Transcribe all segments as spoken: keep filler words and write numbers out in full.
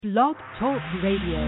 Blog Talk Radio.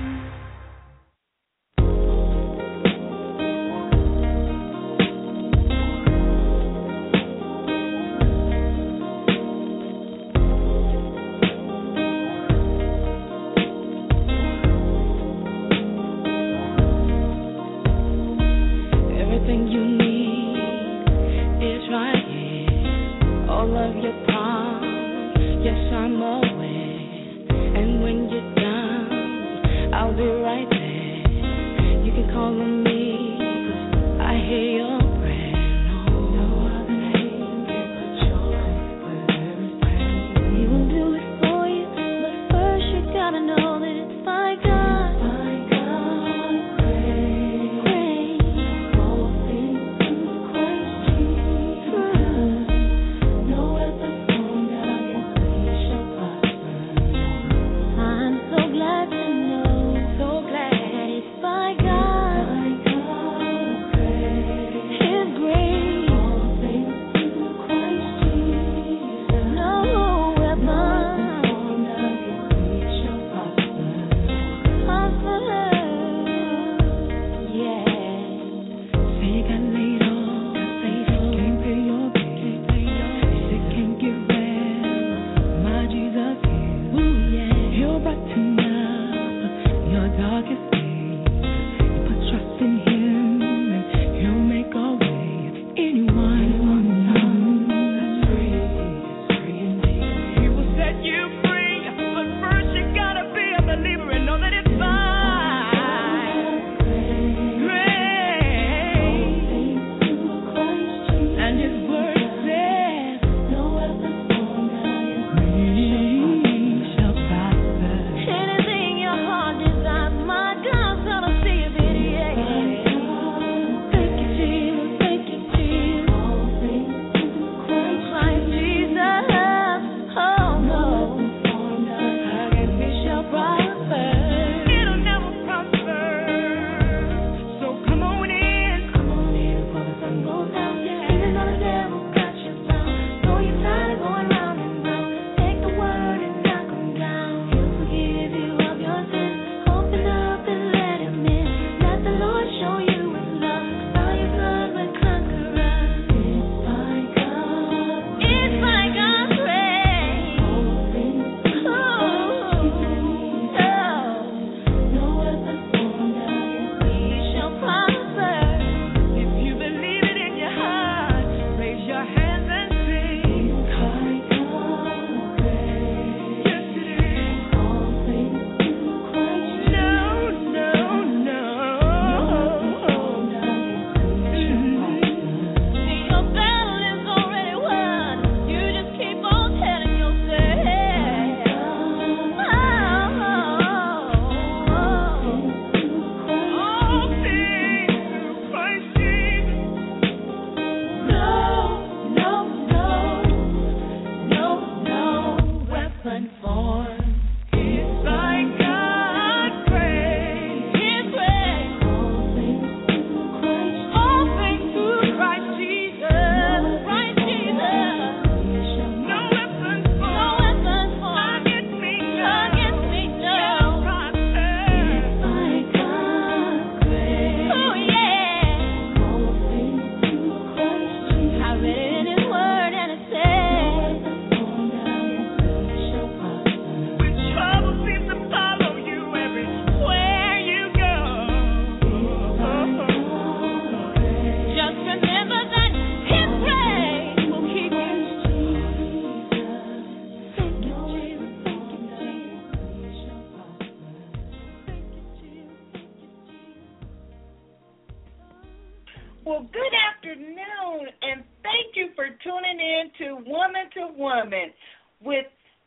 Well, good afternoon, and thank you for tuning in to Woman to Woman with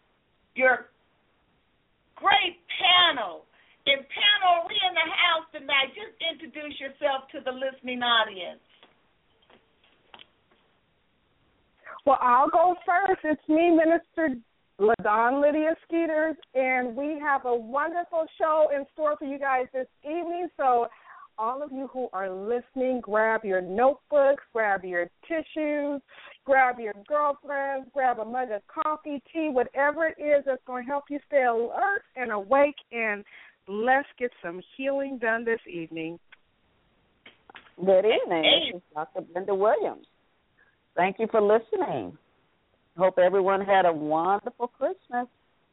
your great panel. And panel, we in the house tonight. Just introduce yourself to the listening audience. Well, I'll go first. It's me, Minister LaDon Lydia Skeeters, and we have a wonderful show in store for you guys this evening. So all of you who are listening, grab your notebooks, grab your tissues, grab your girlfriends, grab a mug of coffee, tea, whatever it is that's going to help you stay alert and awake, and let's get some healing done this evening. Good evening. This is Doctor Brenda Williams. Thank you for listening. Hope everyone had a wonderful Christmas.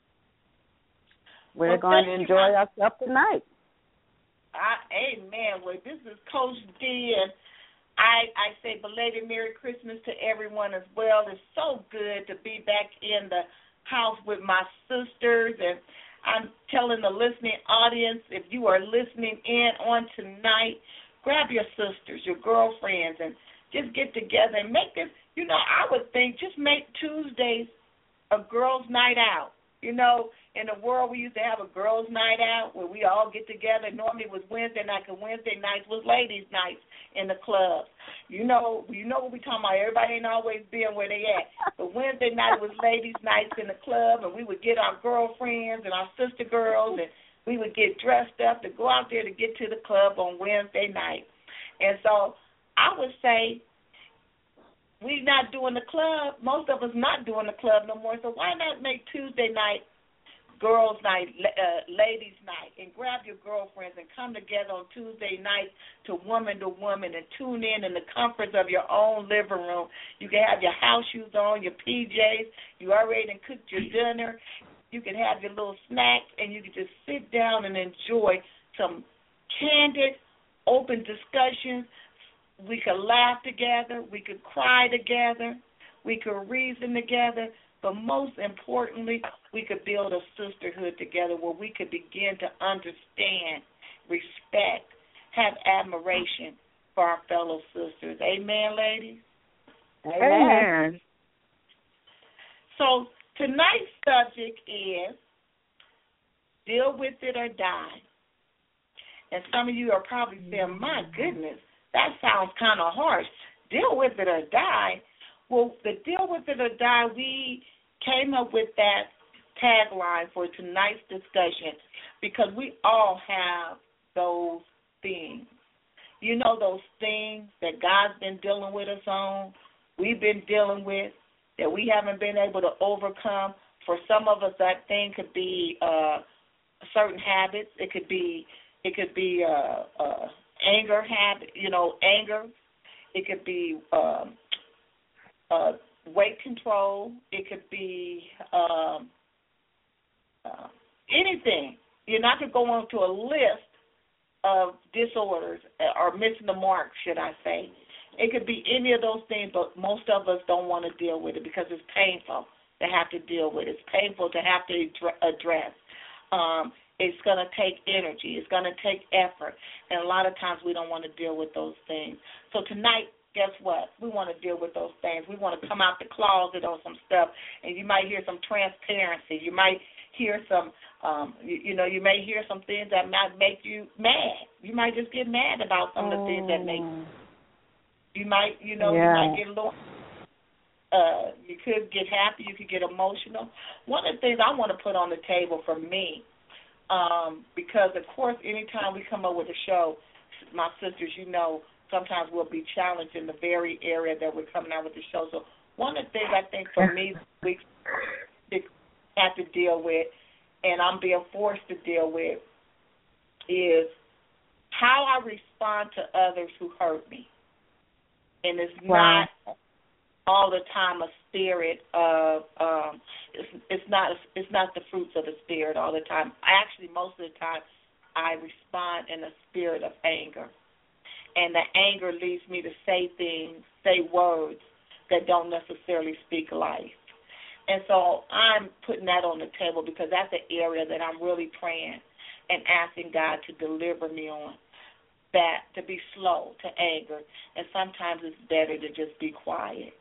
We're well, going to enjoy ourselves tonight. Uh, amen. Well, this is Coach D, and I, I say belated Merry Christmas to everyone as well. It's so good to be back in the house with my sisters, and I'm telling the listening audience, if you are listening in on tonight, grab your sisters, your girlfriends, and just get together and make this, you know, I would think just make Tuesdays a girls' night out. You know, in the world we used to have a girls' night out where we all get together. Normally it was Wednesday night, because Wednesday nights was ladies' nights in the clubs. You know, you know what we're talking about. Everybody ain't always being where they at. But Wednesday night was ladies' nights in the club, and we would get our girlfriends and our sister girls, and we would get dressed up to go out there to get to the club on Wednesday night. And so I would say we're not doing the club. Most of us not doing the club no more. So why not make Tuesday night girls' night, uh, ladies' night, and grab your girlfriends and come together on Tuesday nights to woman to woman and tune in in the comforts of your own living room. You can have your house shoes on, your P Js. You already done cooked your dinner. You can have your little snacks, and you can just sit down and enjoy some candid, open discussions. We could laugh together. We could cry together. We could reason together. But most importantly, we could build a sisterhood together where we could begin to understand, respect, have admiration for our fellow sisters. Amen, ladies? Amen. So tonight's subject is deal with it or die. And some of you are probably saying, my goodness, that sounds kind of harsh. Deal with it or die. Well, the deal with it or die, we came up with that tagline for tonight's discussion because we all have those things. You know, those things that God's been dealing with us on, we've been dealing with, that we haven't been able to overcome. For some of us, that thing could be uh, certain habits. It could be, it could be uh, uh, anger habit, you know, anger. It could be um, uh, weight control. It could be um, uh, anything. You're not going to go on to a list of disorders or missing the mark, should I say. It could be any of those things, but most of us don't want to deal with it because it's painful to have to deal with it. It's painful to have to address. Um, it's going to take energy. It's going to take effort. And a lot of times we don't want to deal with those things. So tonight, guess what? We want to deal with those things. We want to come out the closet on some stuff, and you might hear some transparency. You might hear some, um, you, you know, you may hear some things that might make you mad. You might just get mad about some of the things that make you. You might, you know, yeah. you might get a little, uh, you could get happy, you could get emotional. One of the things I want to put on the table for me, um, because, of course, anytime we come up with a show, my sisters, you know, sometimes we'll be challenged in the very area that we're coming out with the show. So one of the things I think for me we have to deal with, and I'm being forced to deal with, is how I respond to others who hurt me. And it's wow. not all the time a spirit of um, it's, it's not it's not the fruits of the spirit all the time. Actually, most of the time, I respond in a spirit of anger, and the anger leads me to say things, say words that don't necessarily speak life. And so I'm putting that on the table because that's an area that I'm really praying and asking God to deliver me on. That to be slow to anger, and sometimes it's better to just be quiet.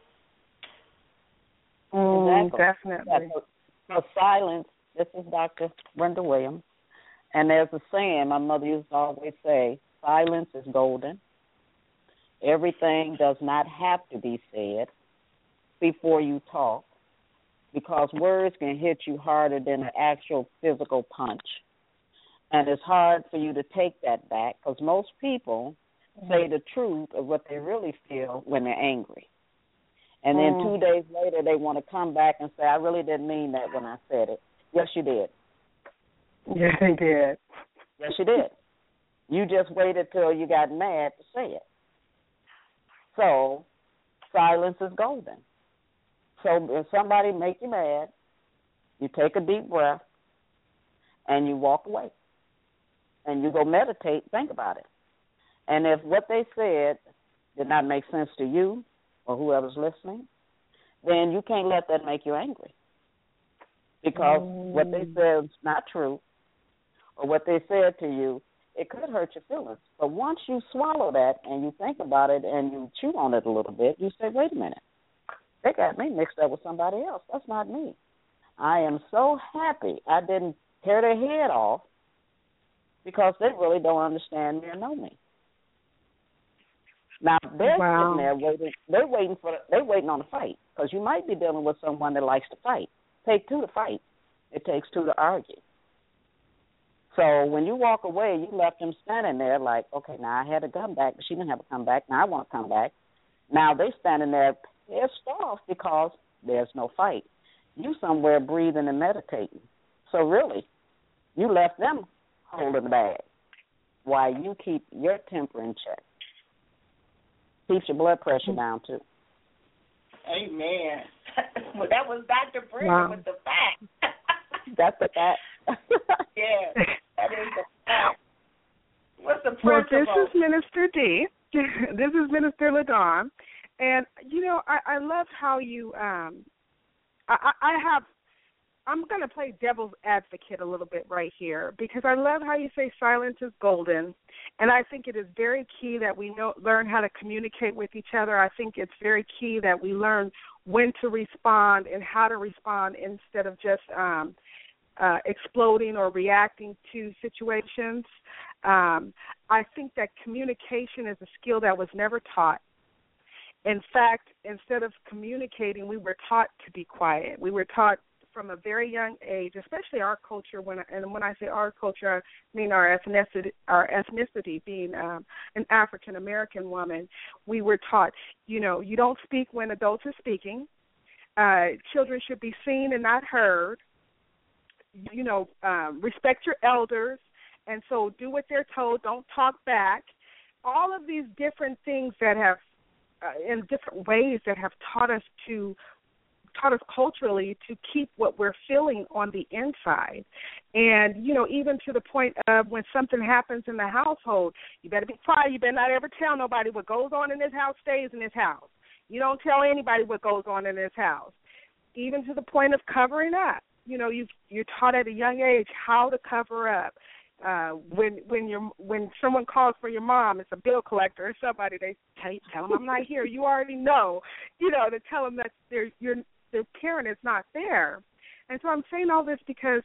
Mm, exactly. Definitely. For silence, this is Doctor Brenda Williams, and there's a saying my mother used to always say, silence is golden. Everything does not have to be said before you talk, because words can hit you harder than an actual physical punch. And it's hard for you to take that back because most people say the truth of what they really feel when they're angry. And then mm. two days later, they want to come back and say, I really didn't mean that when I said it. Yes, you did. Yes, they did. Yes, you did. You just waited till you got mad to say it. So silence is golden. So if somebody make you mad, you take a deep breath and you walk away. And you go meditate, think about it. And if what they said did not make sense to you or whoever's listening, then you can't let that make you angry. Because mm. what they said is not true, or what they said to you, it could hurt your feelings. But once you swallow that and you think about it and you chew on it a little bit, you say, wait a minute, they got me mixed up with somebody else. That's not me. I am so happy I didn't tear their head off because they really don't understand me or know me. Now they're wow. sitting there waiting. They're waiting for. They're waiting on a fight because you might be dealing with someone that likes to fight. Take two to fight. It takes two to argue. So when you walk away, you left them standing there like, okay, now I had a comeback, but she didn't have a comeback. Now I want to come back. Now they standing there pissed off because there's no fight. You somewhere breathing and meditating. So really, you left them holding the bag while you keep your temper in check. Keeps your blood pressure down, too. Amen. Well, that was Doctor Brenda wow. with the fact. That's the fact. Yeah, that is the fact. What's the Well, principle? this is Minister D. This is Minister LaDawn. And, you know, I, I love how you, um, I, I have, I'm going to play devil's advocate a little bit right here because I love how you say silence is golden. And I think it is very key that we know, learn how to communicate with each other. I think it's very key that we learn when to respond and how to respond instead of just um, uh, exploding or reacting to situations. Um, I think that communication is a skill that was never taught. In fact, instead of communicating, we were taught to be quiet. We were taught from a very young age, especially our culture, when and when I say our culture, I mean our ethnicity, our ethnicity being um, an African-American woman, we were taught, you know, you don't speak when adults are speaking. Uh, children should be seen and not heard. You know, um, respect your elders, and so do what they're told. Don't talk back. All of these different things that have, uh, in different ways that have taught us to taught us culturally to keep what we're feeling on the inside. And, you know, even to the point of when something happens in the household, you better be quiet. You better not ever tell nobody what goes on in this house stays in this house. You don't tell anybody what goes on in this house. Even to the point of covering up. You know, you you're taught at a young age how to cover up. Uh, when when you're when someone calls for your mom, it's a bill collector or somebody, they tell, tell them I'm not here. You already know, you know, to tell them that they're you're their parent is not there. And so I'm saying all this because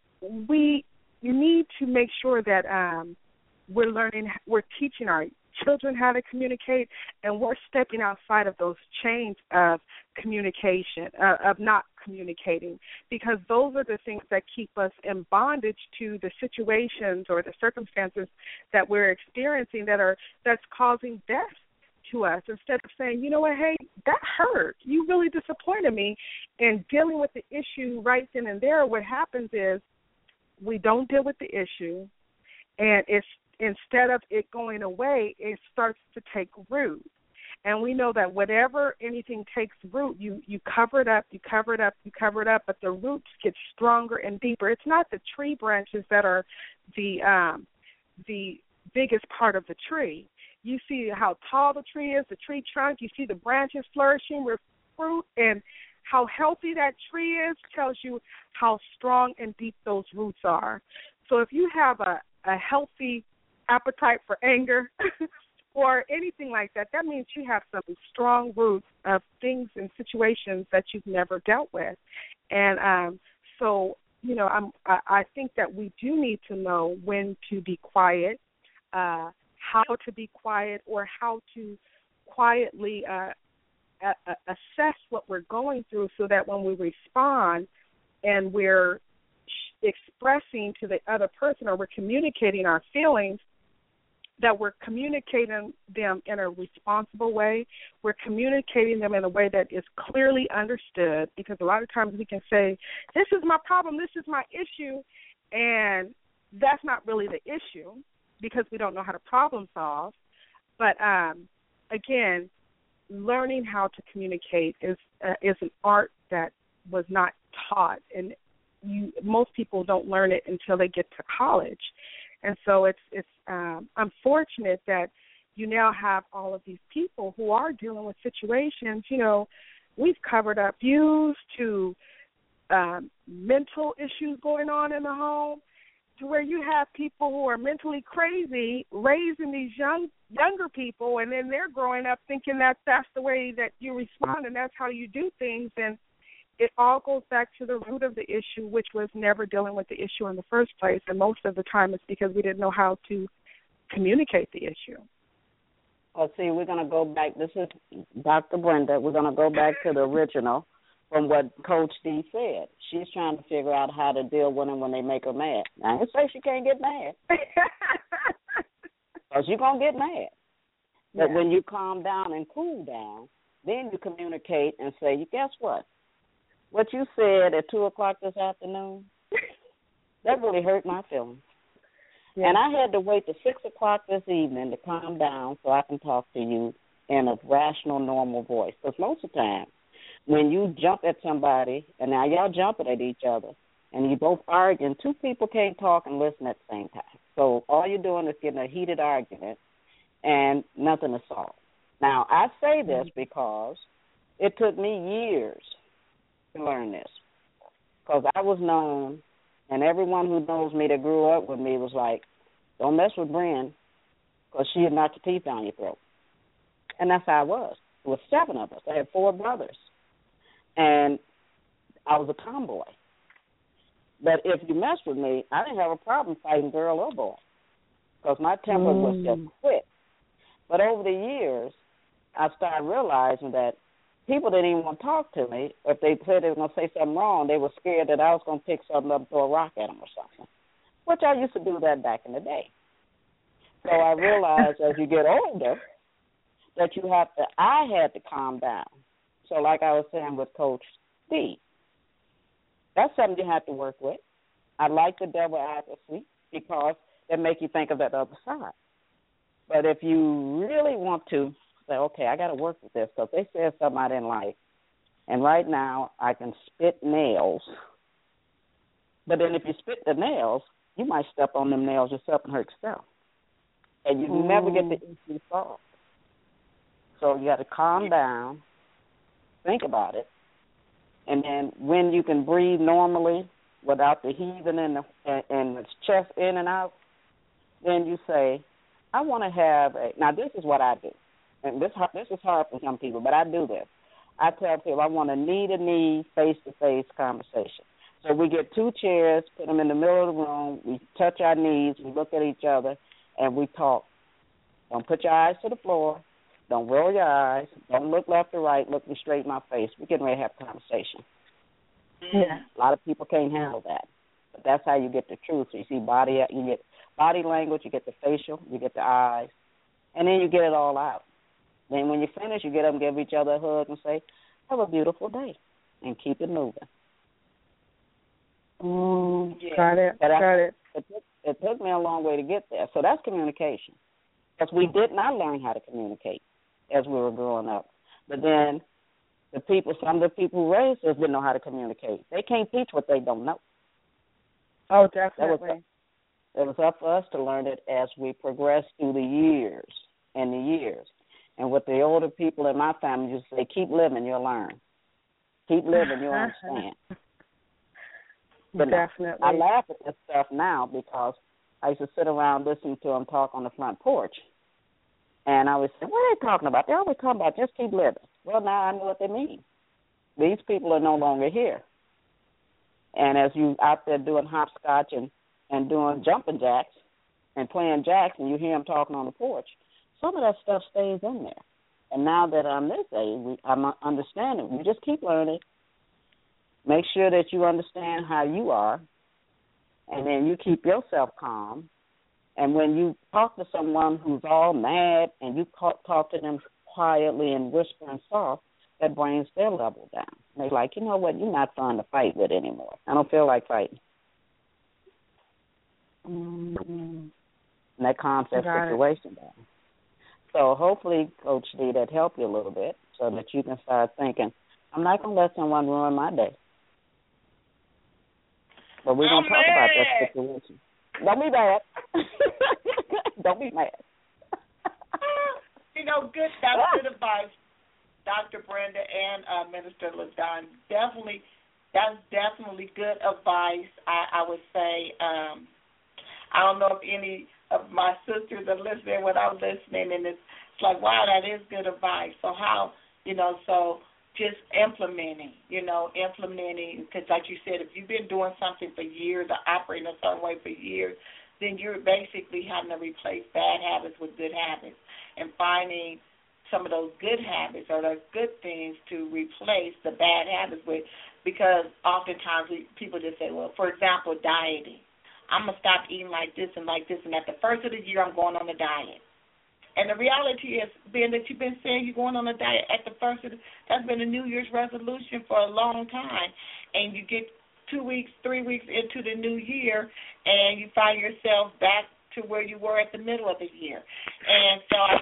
we need to make sure that um, we're learning, we're teaching our children how to communicate, and we're stepping outside of those chains of communication, uh, of not communicating, because those are the things that keep us in bondage to the situations or the circumstances that we're experiencing that are that's causing death to us, instead of saying, you know what, hey, that hurt. You really disappointed me. And dealing with the issue right then and there, what happens is we don't deal with the issue, and it's instead of it going away, it starts to take root. And we know that whatever anything takes root, you, you cover it up, you cover it up, you cover it up, but the roots get stronger and deeper. It's not the tree branches that are the um, the biggest part of the tree. You see how tall the tree is, the tree trunk. You see the branches flourishing with fruit, and how healthy that tree is tells you how strong and deep those roots are. So if you have a, a healthy appetite for anger or anything like that, that means you have some strong roots of things and situations that you've never dealt with. And um, so, you know, I'm, I, I think that we do need to know when to be quiet, uh, how to be quiet, or how to quietly uh, a- a- assess what we're going through, so that when we respond and we're expressing to the other person, or we're communicating our feelings, that we're communicating them in a responsible way. We're communicating them in a way that is clearly understood, because a lot of times we can say, this is my problem, this is my issue, and that's not really the issue because we don't know how to problem solve. But, um, again, learning how to communicate is uh, is an art that was not taught, and you most people don't learn it until they get to college. And so it's it's um, unfortunate that you now have all of these people who are dealing with situations. You know, we've covered up abuse to um, mental issues going on in the home, to where you have people who are mentally crazy raising these young younger people, and then they're growing up thinking that that's the way that you respond and that's how you do things. And it all goes back to the root of the issue, which was never dealing with the issue in the first place. And most of the time it's because we didn't know how to communicate the issue. Well, see, we're going to go back. This is Doctor Brenda. We're going to go back to the original from what Coach D said. She's trying to figure out how to deal with them when they make her mad. Now, I didn't say she can't get mad. Because you're going to get mad. But yeah. When you calm down and cool down, then you communicate and say, guess what? What you said at two o'clock this afternoon, that really hurt my feelings. Yeah. And I had to wait till six o'clock this evening to calm down so I can talk to you in a rational, normal voice. Because most of the time, when you jump at somebody, and now y'all jumping at each other, and you both arguing, two people can't talk and listen at the same time. So all you're doing is getting a heated argument, and nothing is solved. Now, I say this because it took me years to learn this, because I was known, and everyone who knows me that grew up with me was like, don't mess with Bren, because she'll knock your teeth down your throat. And that's how I was. There were seven of us. I had four brothers, and I was a tomboy. But if you messed with me, I didn't have a problem fighting girl or boy, because my temper mm. was just quick. But over the years, I started realizing that people didn't even want to talk to me. If they said they were going to say something wrong, they were scared that I was going to pick something up and throw a rock at them or something, which I used to do that back in the day. So I realized as you get older that you have to, I had to calm down. So like I was saying with Coach D, that's something you have to work with. I like the devil advocacy because it makes you think of that other side. But if you really want to say, okay, I got to work with this because they said something I didn't like, and right now I can spit nails. But then if you spit the nails, you might step on them nails yourself and hurt yourself. And you mm. never get the issue solved. So you got to calm down, think about it, and then when you can breathe normally without the heaving and the, and, and the chest in and out, then you say, I want to have a, now this is what I do. And this this is hard for some people, but I do this. I tell people I want a knee-to-knee, face-to-face conversation. So we get two chairs, put them in the middle of the room, we touch our knees, we look at each other, and we talk. Don't put your eyes to the floor. Don't roll your eyes. Don't look left or right. Look me straight in my face. We're getting ready to have a conversation. Yeah. A lot of people can't handle that. But that's how you get the truth. So you see body, you get body language, you get the facial, you get the eyes, and then you get it all out. Then when you finish, you get up and give each other a hug and say, have a beautiful day, and keep it moving. Mm, yeah. Got it, but got I, it. It took, it took me a long way to get there. So that's communication. Because we did not learn how to communicate as we were growing up. But then the people, some of the people who raised us didn't know how to communicate. They can't teach what they don't know. Oh, definitely. It was, it was up for us to learn it as we progressed through the years and the years. And with the older people in my family, just say, keep living, you'll learn. Keep living, you'll understand. But definitely. I laugh at this stuff now because I used to sit around listening to them talk on the front porch. And I would say, what are they talking about? They're always talking about just keep living. Well, now I know what they mean. These people are no longer here. And as you out there doing hopscotch and, and doing jumping jacks and playing jacks and you hear them talking on the porch, some of that stuff stays in there. And now that I'm this age, we, I'm understanding. We just keep learning. Make sure that you understand how you are and then you keep yourself calm. And when you talk to someone who's all mad and you talk to them quietly and whisper and soft, that brings their level down. They're like, you know what, you're not fun to fight with anymore. I don't feel like fighting. Mm-hmm. And that calms that Got situation it. down. So hopefully, Coach D, that helped you a little bit so that you can start thinking, I'm not going to let someone ruin my day. But we're going to talk about that situation. Don't be mad. Don't be mad. You know, good, that's good advice, Doctor Brenda and uh, Minister LaDon. Definitely, that's definitely good advice, I, I would say. Um, I don't know if any of my sisters are listening without listening, and it's, it's like, wow, that is good advice. So how, you know, so just implementing, you know, implementing, because like you said, if you've been doing something for years or operating a certain way for years, then you're basically having to replace bad habits with good habits and finding some of those good habits or those good things to replace the bad habits with, because oftentimes we, people just say, well, for example, dieting. I'm going to stop eating like this and like this, and at the first of the year I'm going on a diet. And the reality is, being that you've been saying you're going on a diet at the first of the, that's been a New Year's resolution for a long time, and you get two weeks, three weeks into the new year, and you find yourself back to where you were at the middle of the year. And so I,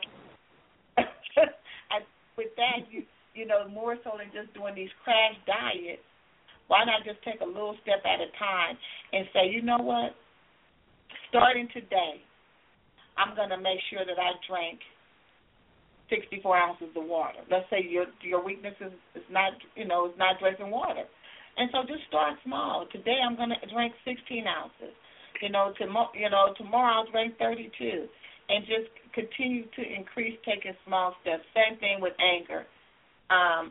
I with that, you you know, more so than just doing these crash diets, why not just take a little step at a time and say, you know what, starting today, I'm going to make sure that I drink sixty-four ounces of water. Let's say your your weakness is, is not, you know, is not drinking water. And so just start small. Today I'm going to drink sixteen ounces. You know, tomorrow, you know, tomorrow I'll drink thirty-two. And just continue to increase taking small steps. Same thing with anger. Um,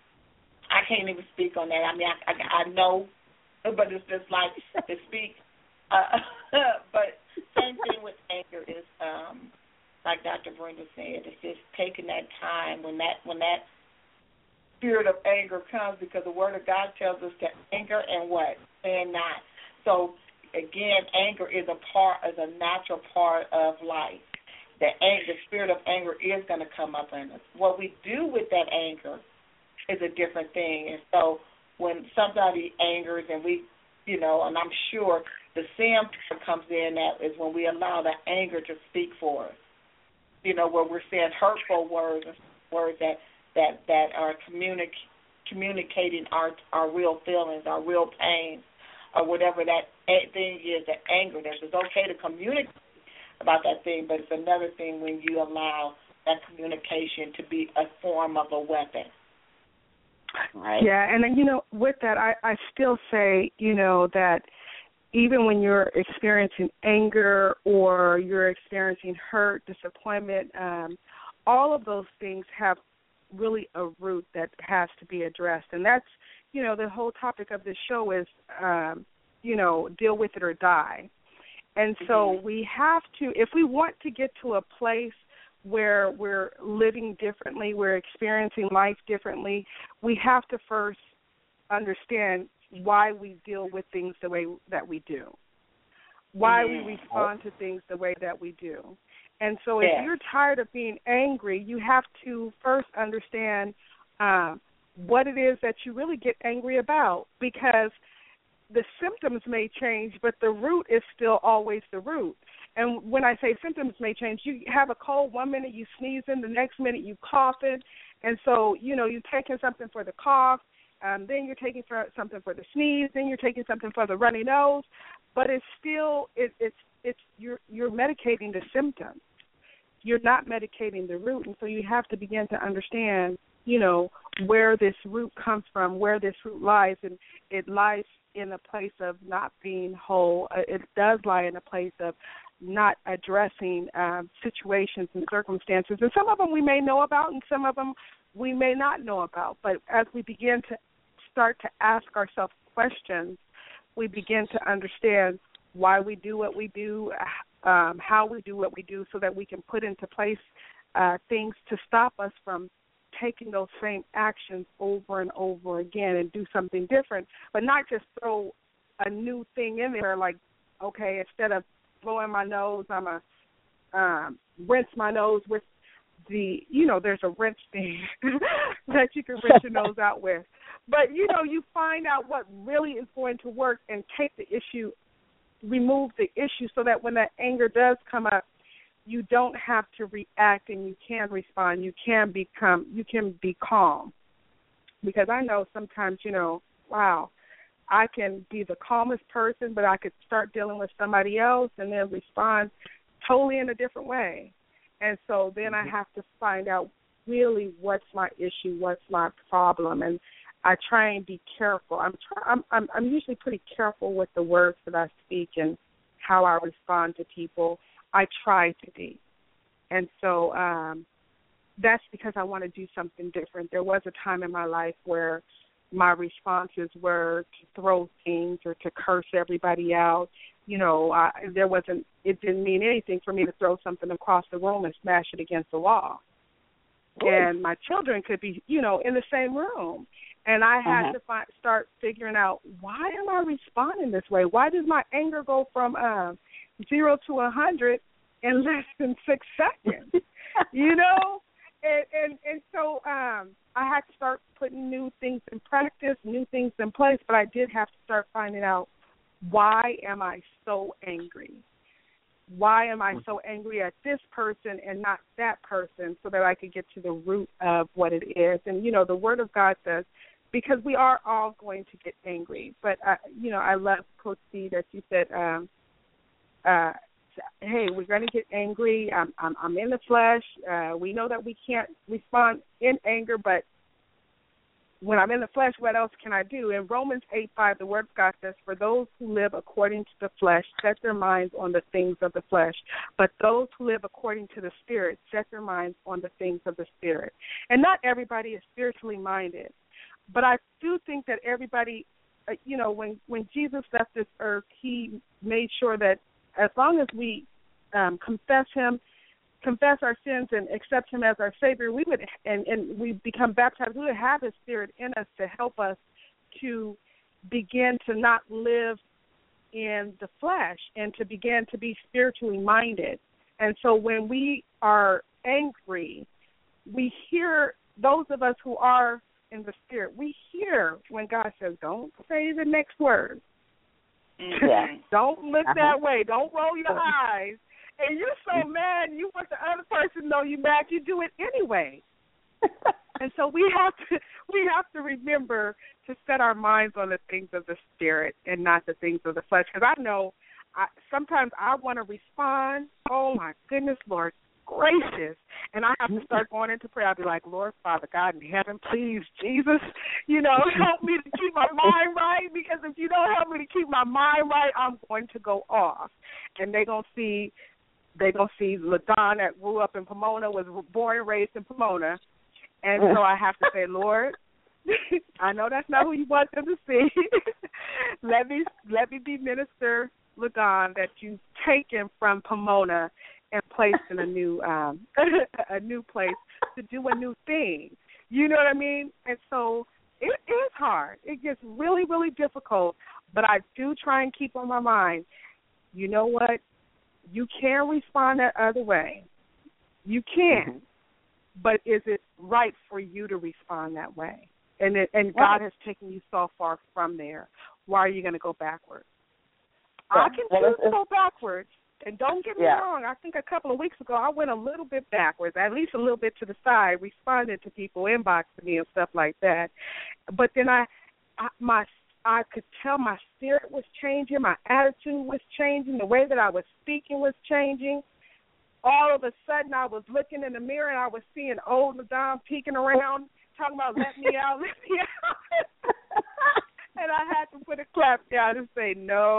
I can't even speak on that. I mean, I, I, I know, but it's just like to speak. Uh, but same thing with anger is, um, like Doctor Brenda said, it's just taking that time when that when that spirit of anger comes, because the Word of God tells us to anger and what? Sin not. So, again, anger is a part, is a natural part of life. The, the spirit of anger is going to come up in us. What we do with that anger is a different thing. And so when somebody angers and we, you know, and I'm sure the sin part comes in that is when we allow the anger to speak for us. You know, where we're saying hurtful words, words that that that are communic- communicating our our real feelings, our real pain, or whatever that thing is, that anger. That it's okay to communicate about that thing, but it's another thing when you allow that communication to be a form of a weapon. Right? Yeah, and then, you know, with that, I, I still say, you know, that even when you're experiencing anger or you're experiencing hurt, disappointment, um, all of those things have really a root that has to be addressed. And that's, you know, the whole topic of this show is, um, you know, deal with it or die. And so mm-hmm. we have to, if we want to get to a place where we're living differently, we're experiencing life differently, we have to first understand why we deal with things the way that we do, why mm-hmm. we respond to things the way that we do. And so if yeah. you're tired of being angry, you have to first understand uh, what it is that you really get angry about, because the symptoms may change, but the root is still always the root. And when I say symptoms may change, you have a cold one minute, you sneezing, the next minute you coughing. And so, you know, you're taking something for the cough, um, then you're taking for something for the sneeze, then you're taking something for the runny nose. But it's still, it, it's, it's you're, you're medicating the symptom. You're not medicating the root. And so you have to begin to understand, you know, where this root comes from, where this root lies. And it lies in a place of not being whole. It does lie in a place of not addressing um, situations and circumstances. And some of them we may know about and some of them we may not know about. But as we begin to start to ask ourselves questions, we begin to understand why we do what we do, um, how we do what we do, so that we can put into place uh, things to stop us from taking those same actions over and over again and do something different, but not just throw a new thing in there like okay, instead of blowing my nose, I'm a um, rinse my nose with the, you know, there's a rinse thing that you can rinse your nose out with. But, you know, you find out what really is going to work and take the issue, remove the issue so that when that anger does come up, you don't have to react and you can respond. You can become, you can be calm. Because I know sometimes, you know, wow, I can be the calmest person, but I could start dealing with somebody else and then respond totally in a different way. And so then I have to find out really what's my issue, what's my problem, and I try and be careful. I'm try, I'm, I'm I'm usually pretty careful with the words that I speak and how I respond to people. I try to be, and so um, that's because I want to do something different. There was a time in my life where my responses were to throw things or to curse everybody out. You know, I, there wasn't. It didn't mean anything for me to throw something across the room and smash it against the wall. Ooh. And my children could be, you know, in the same room. And I had uh-huh. to find, start figuring out, why am I responding this way? Why does my anger go from um, zero to a hundred in less than six seconds? You know, and and, and so um, I had to start putting new things in practice, new things in place. But I did have to start finding out, why am I so angry? Why am I so angry at this person and not that person, so that I could get to the root of what it is? And you know, the Word of God says, because we are all going to get angry. But, uh, you know, I love, Coach C, that you said, um, uh, hey, we're going to get angry. I'm, I'm, I'm in the flesh. Uh, we know that we can't respond in anger, but when I'm in the flesh, what else can I do? In Romans eight five, the Word of God says, for those who live according to the flesh set their minds on the things of the flesh, but those who live according to the Spirit set their minds on the things of the Spirit. And not everybody is spiritually minded. But I do think that everybody, uh, you know, when, when Jesus left this earth, he made sure that as long as we um, confess him, confess our sins and accept him as our Savior, we would, and, and we become baptized, we would have his Spirit in us to help us to begin to not live in the flesh and to begin to be spiritually minded. And so when we are angry, we hear, those of us who are in the Spirit, we hear when God says, don't say the next word. Yeah. Don't look uh-huh. that way. Don't roll your eyes. And you're so mad, you want the other person to know you're mad, you do it anyway. And so we have to we have to remember to set our minds on the things of the Spirit and not the things of the flesh. Because I know I, sometimes I want to respond, oh, my goodness, Lord gracious, and I have to start going into prayer. I'll be like, Lord, Father God in heaven, please, Jesus, you know, help me to keep my mind right, because if you don't help me to keep my mind right, I'm going to go off. And they're going to see, they're going to see LaDon that grew up in Pomona, was born and raised in Pomona, and so I have to say, Lord, I know that's not who you want them to see. let me let me be Minister LaDon that you've taken from Pomona and placed in a new um, a new place to do a new thing. You know what I mean? And so it is hard. It gets really, really difficult, but I do try and keep on my mind, you know what? You can respond that other way. You can. Mm-hmm. But is it right for you to respond that way? And it, and God has taken you so far from there. Why are you going to go backwards? Yeah. I can choose to go backwards. And don't get me yeah. wrong, I think a couple of weeks ago I went a little bit backwards, at least a little bit to the side, responded to people inboxing me and stuff like that. But then I, I my I could tell my spirit was changing, my attitude was changing, the way that I was speaking was changing. All of a sudden I was looking in the mirror and I was seeing old Madame peeking around, talking about let me out, let me out. And I had to put a clap down and say,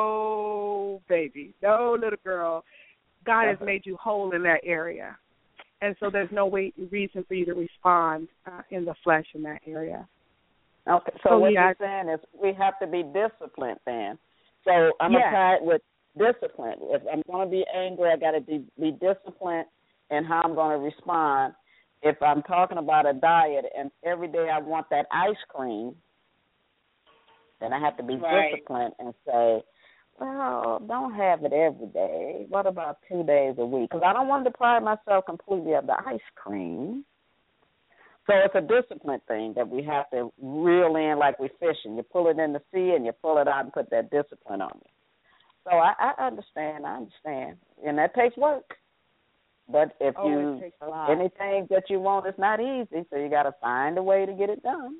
no, baby, no, little girl. God has made you whole in that area. And so there's no way, reason for you to respond uh, in the flesh in that area. Okay, so, so what yeah, you're saying is we have to be disciplined then. So I'm yes. going to tie it with discipline. If I'm going to be angry, I got to be, be disciplined in how I'm going to respond. If I'm talking about a diet and every day I want that ice cream, then I have to be right. disciplined and say, Well, don't have it every day. What about two days a week? Because I don't want to deprive myself completely of the ice cream. So it's a discipline thing that we have to reel in like we're fishing. You pull it in the sea and you pull it out and put that discipline on it. So I, I understand. I understand. And that takes work. But if oh, you, anything that you want is not easy, so you got to find a way to get it done.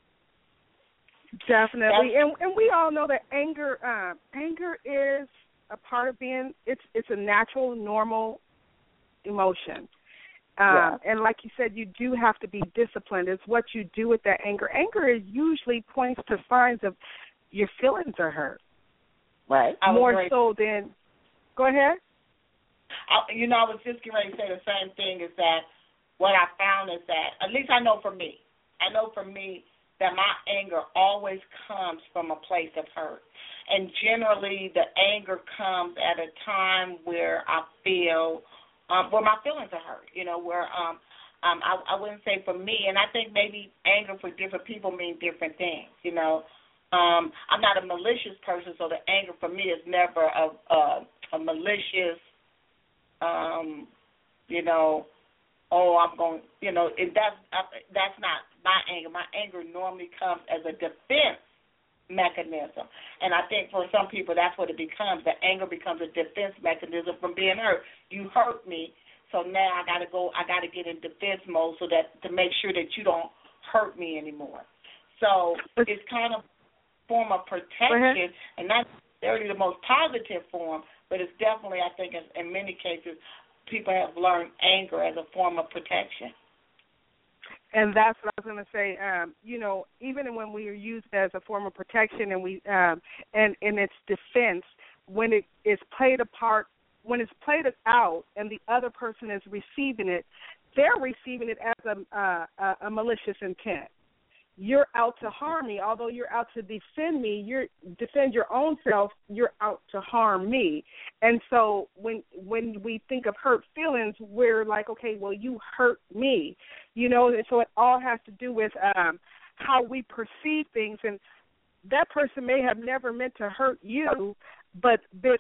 Definitely, and and we all know that anger, uh, anger is a part of being. It's it's a natural, normal emotion, um, yeah. and like you said, you do have to be disciplined. It's what you do with that anger. Anger is usually points to signs of your feelings are hurt, right? More so than. Go ahead. I, you know, I was just getting ready to say the same thing. Is that what I found is that at least I know for me. I know for me. That my anger always comes from a place of hurt. And generally the anger comes at a time where I feel, um, where my feelings are hurt, you know, where um, um, I, I wouldn't say for me, and I think maybe anger for different people mean different things, you know. Um, I'm not a malicious person, so the anger for me is never a, a, a malicious, um, you know, oh, I'm going, you know, it, that's, that's not my anger. My anger normally comes as a defense mechanism. And I think for some people that's what it becomes. The anger becomes a defense mechanism from being hurt. You hurt me, so now I got to go, I got to get in defense mode so that to make sure that you don't hurt me anymore. So it's kind of a form of protection, and not necessarily the most positive form, but it's definitely, I think, in, in many cases, people have learned anger as a form of protection. And that's what I was going to say. Um, you know, even when we are used as a form of protection, and we um, and in its defense, when it is played apart, when it's played out, and the other person is receiving it, they're receiving it as a, uh, a, a malicious intent. You're out to harm me, although you're out to defend me. You're defend your own self. You're out to harm me. And so when when we think of hurt feelings, we're like, okay, well, you hurt me, you know. And so it all has to do with um, how we perceive things. And that person may have never meant to hurt you, but been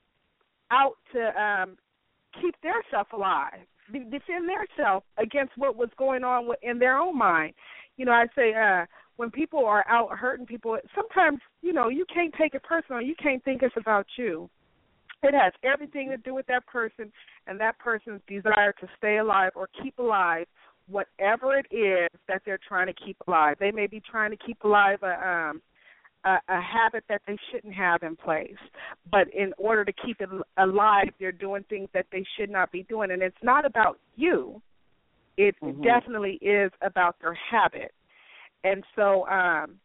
out to um, keep their self alive, defend their self against what was going on in their own mind. You know, I say uh, when people are out hurting people, sometimes, you know, you can't take it personal. You can't think it's about you. It has everything to do with that person and that person's desire to stay alive or keep alive whatever it is that they're trying to keep alive. They may be trying to keep alive a, um, a, a habit that they shouldn't have in place. But in order to keep it alive, they're doing things that they should not be doing. And it's not about you. It mm-hmm. definitely is about their habit. And so um,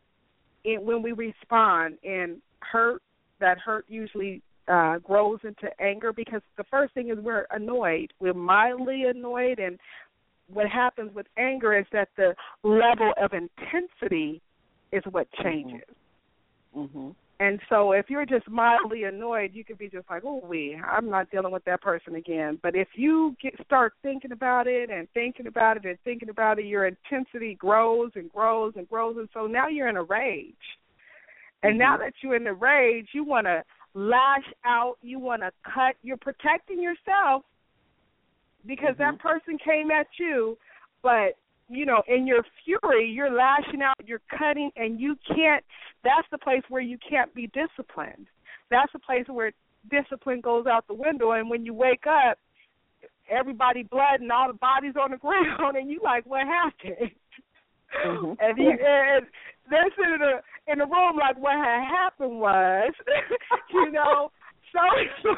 it, when we respond in hurt, that hurt usually uh, grows into anger, because the first thing is we're annoyed. We're mildly annoyed, and what happens with anger is that the level of intensity is what changes. Mm-hmm. Mm-hmm. And so if you're just mildly annoyed, you could be just like, oh, we, I'm not dealing with that person again. But if you get start thinking about it and thinking about it and thinking about it, your intensity grows and grows and grows. And so now you're in a rage. And mm-hmm. now that you're in a rage, you want to lash out. You want to cut. You're protecting yourself because mm-hmm. that person came at you. But you know, in your fury, you're lashing out, you're cutting, and you can't, that's the place where you can't be disciplined. That's the place where discipline goes out the window, and when you wake up, everybody blood and all the bodies on the ground, and you like, what happened? Mm-hmm. And, you, and they're sitting in the, in the room like, what had happened was, you know, so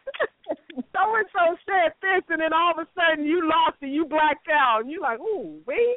so-and-so said this, and then all of a sudden you lost and you blacked out, and you're like, ooh, wait.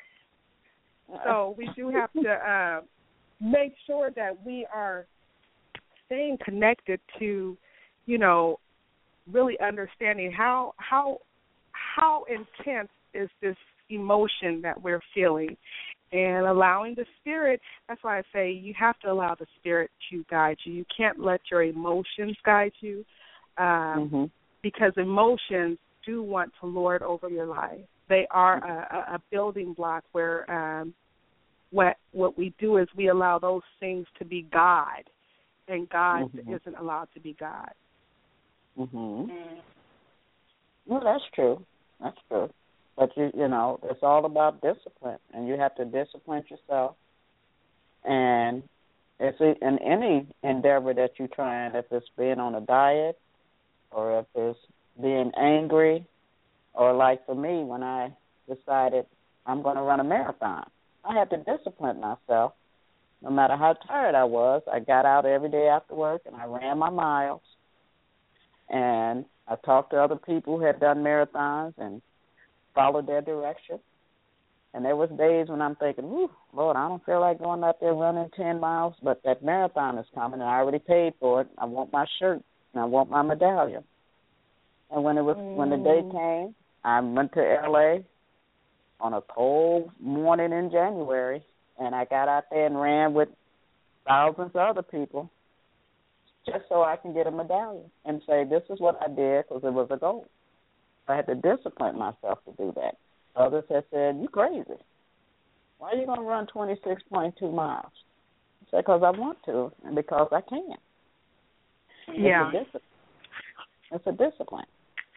So we do have to uh, make sure that we are staying connected to, you know, really understanding how how how intense is this emotion that we're feeling, and allowing the Spirit. That's why I say you have to allow the Spirit to guide you. You can't let your emotions guide you, um, mm-hmm. because emotions do want to lord over your life. They are a, a building block where um, what what we do is we allow those things to be God, and God mm-hmm. isn't allowed to be God. Mhm. Well, that's true. That's true. But you, you know, it's all about discipline, and you have to discipline yourself. And it's in any endeavor that you're trying, if it's being on a diet, or if it's being angry, or like for me, when I decided I'm going to run a marathon, I had to discipline myself. No matter how tired I was, I got out every day after work and I ran my miles. And I talked to other people who had done marathons and followed their direction. And there was days when I'm thinking, "Ooh, Lord, I don't feel like going out there running ten miles, but that marathon is coming, and I already paid for it. I want my shirt, and I want my medallion." And when it was mm. when the day came, I went to L A on a cold morning in January, and I got out there and ran with thousands of other people, just so I can get a medallion and say, this is what I did because it was a goal. I had to discipline myself to do that. Others have said, you crazy. Why are you going to run twenty-six point two miles? I said, because I want to and because I can. Yeah. It's a discipline. It's a discipline.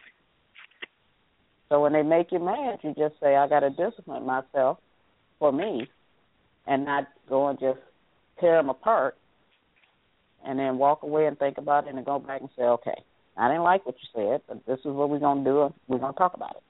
So when they make you mad, you just say, I got to discipline myself for me and not go and just tear them apart and then walk away and think about it and go back and say, okay, I didn't like what you said, but this is what we're going to do. We're going to talk about it.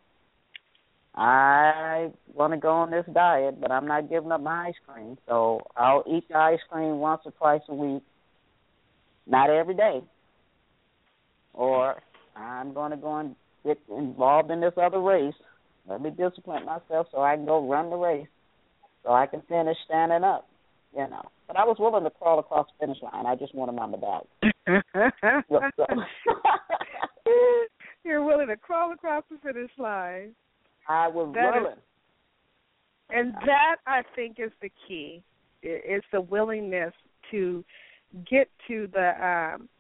I want to go on this diet, but I'm not giving up my ice cream. So I'll eat the ice cream once or twice a week, not every day. Or I'm going to go and get involved in this other race. Let me discipline myself so I can go run the race so I can finish standing up, you know. But I was willing to crawl across the finish line. I just wanted my medallion. You're willing to crawl across the finish line. I was that willing. Is, and that, I think, is the key. It's the willingness to get to the um,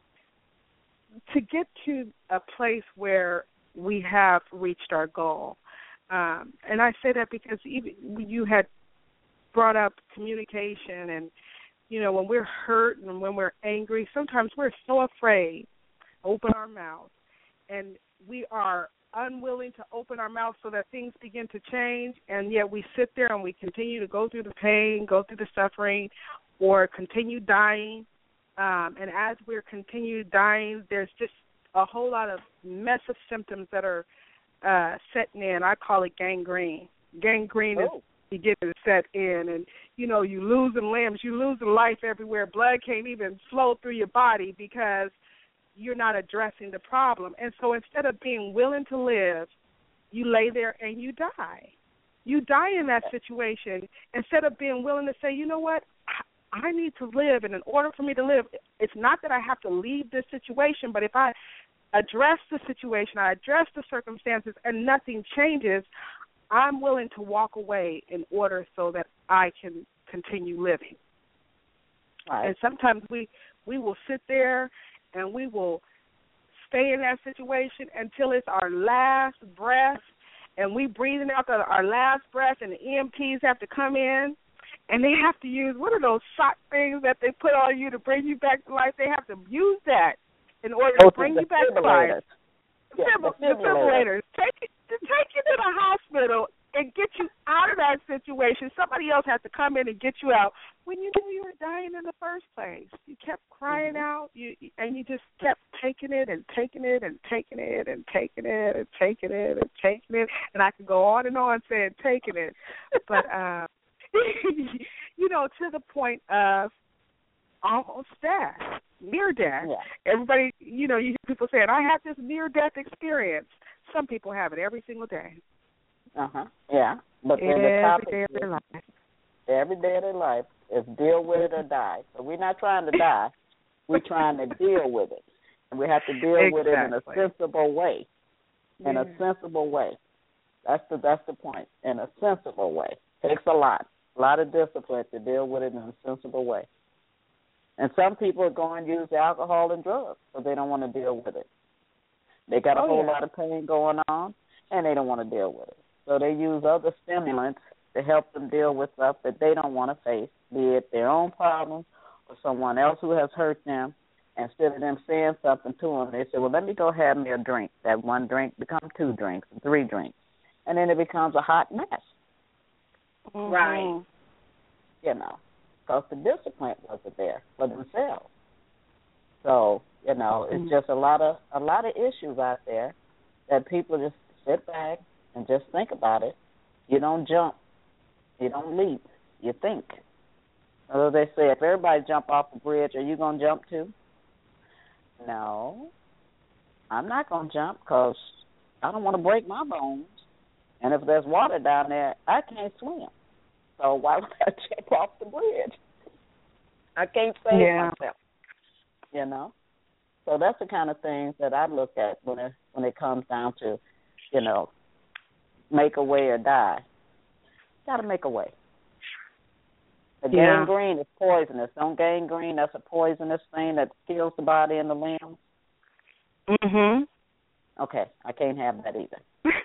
to get to a place where we have reached our goal. Um, and I say that because even you had brought up communication, and you know, when we're hurt and when we're angry, sometimes we're so afraid to open our mouth, and we are unwilling to open our mouth so that things begin to change, and yet we sit there and we continue to go through the pain, go through the suffering, or continue dying. Um, and as we're continue dying, there's just a whole lot of mess of symptoms that are uh, setting in. I call it gangrene. Gangrene oh. is beginning to set in, and you know, you losing limbs, you losing life everywhere. Blood can't even flow through your body because you're not addressing the problem. And so instead of being willing to live, you lay there and you die. You die in that situation instead of being willing to say, you know what, I need to live, and in order for me to live, it's not that I have to leave this situation, but if I address the situation, I address the circumstances, and nothing changes, I'm willing to walk away in order so that I can continue living. Right. And sometimes we, we will sit there and we will stay in that situation until it's our last breath, and we breathing out the, our last breath, and the E M Ts have to come in, and they have to use, what are those shot things that they put on you to bring you back to life? They have to use that in order oh, to bring you back to life. Yeah, Defib- defibrillators. Take it, take you to the hospital and get you out of that situation. Somebody else has to come in and get you out when you knew you were dying in the first place. You kept crying mm-hmm. out, you and you just kept taking it and taking it and taking it and taking it and taking it and taking it. And I could go on and on saying taking it. But, um, you know, to the point of almost death, near death. Yeah. Everybody, you know, you hear people saying, I had this near-death experience. Some people have it every single day. Uh-huh, yeah. But then the topic day of their life. Every day of their life is deal with it or die. So we're not trying to die. We're trying to deal with it. And we have to deal exactly. with it in a sensible way. In yeah. a sensible way. That's the that's the point. In a sensible way. Takes a lot. A lot of discipline to deal with it in a sensible way. And some people are going to use alcohol and drugs, so they don't want to deal with it. They got a oh, whole yeah. lot of pain going on, and they don't want to deal with it. So they use other stimulants to help them deal with stuff that they don't want to face, be it their own problems or someone else who has hurt them, instead of them saying something to them, they say, well, let me go have me a drink. That one drink becomes two drinks, three drinks. And then it becomes a hot mess. Mm-hmm. Right. You know, because the discipline wasn't there for themselves. So, you know, it's mm-hmm. just a lot of a lot of issues out there that people just sit back and just think about it. You don't jump. You don't leap. You think. Although they say, if everybody jump off the bridge, are you going to jump too? No, I'm not going to jump because I don't want to break my bones. And if there's water down there, I can't swim. So why would I jump off the bridge? I can't save yeah. myself, you know. So that's the kind of things that I look at when it, when it comes down to, you know, make a way or die. Got to make a way. The yeah. gangrene is poisonous. Don't gangrene, that's a poisonous thing that kills the body and the limbs. Mhm. Okay, I can't have that either.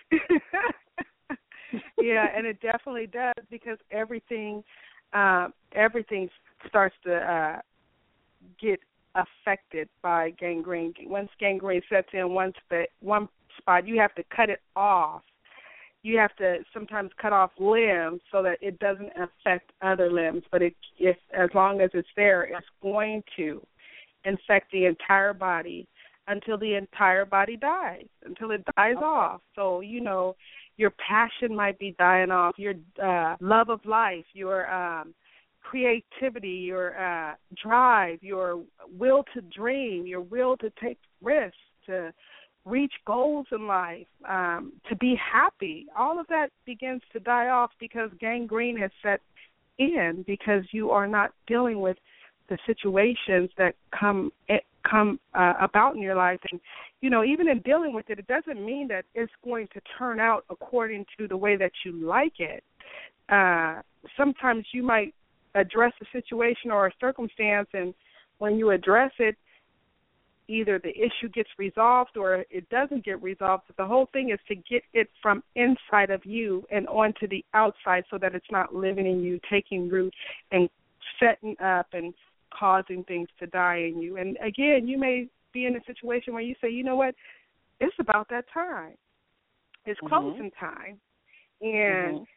Yeah, and it definitely does because everything, uh, everything starts to uh, get affected by gangrene. Once gangrene sets in one spot, one spot, you have to cut it off. You have to sometimes cut off limbs so that it doesn't affect other limbs. But it, if as long as it's there, it's going to infect the entire body until the entire body dies, until it dies okay. off. So, you know, your passion might be dying off, your uh, love of life, your um, creativity, your uh, drive, your will to dream, your will to take risks, to reach goals in life, um, to be happy. All of that begins to die off because gangrene has set in, because you are not dealing with the situations that come come uh, about in your life. And, you know, even in dealing with it, it doesn't mean that it's going to turn out according to the way that you like it. Uh, sometimes you might address a situation or a circumstance, and when you address it, either the issue gets resolved or it doesn't get resolved. But the whole thing is to get it from inside of you and onto the outside so that it's not living in you, taking root and setting up and causing things to die in you. And, again, you may be in a situation where you say, you know what, it's about that time. It's mm-hmm. closing time. And mm-hmm.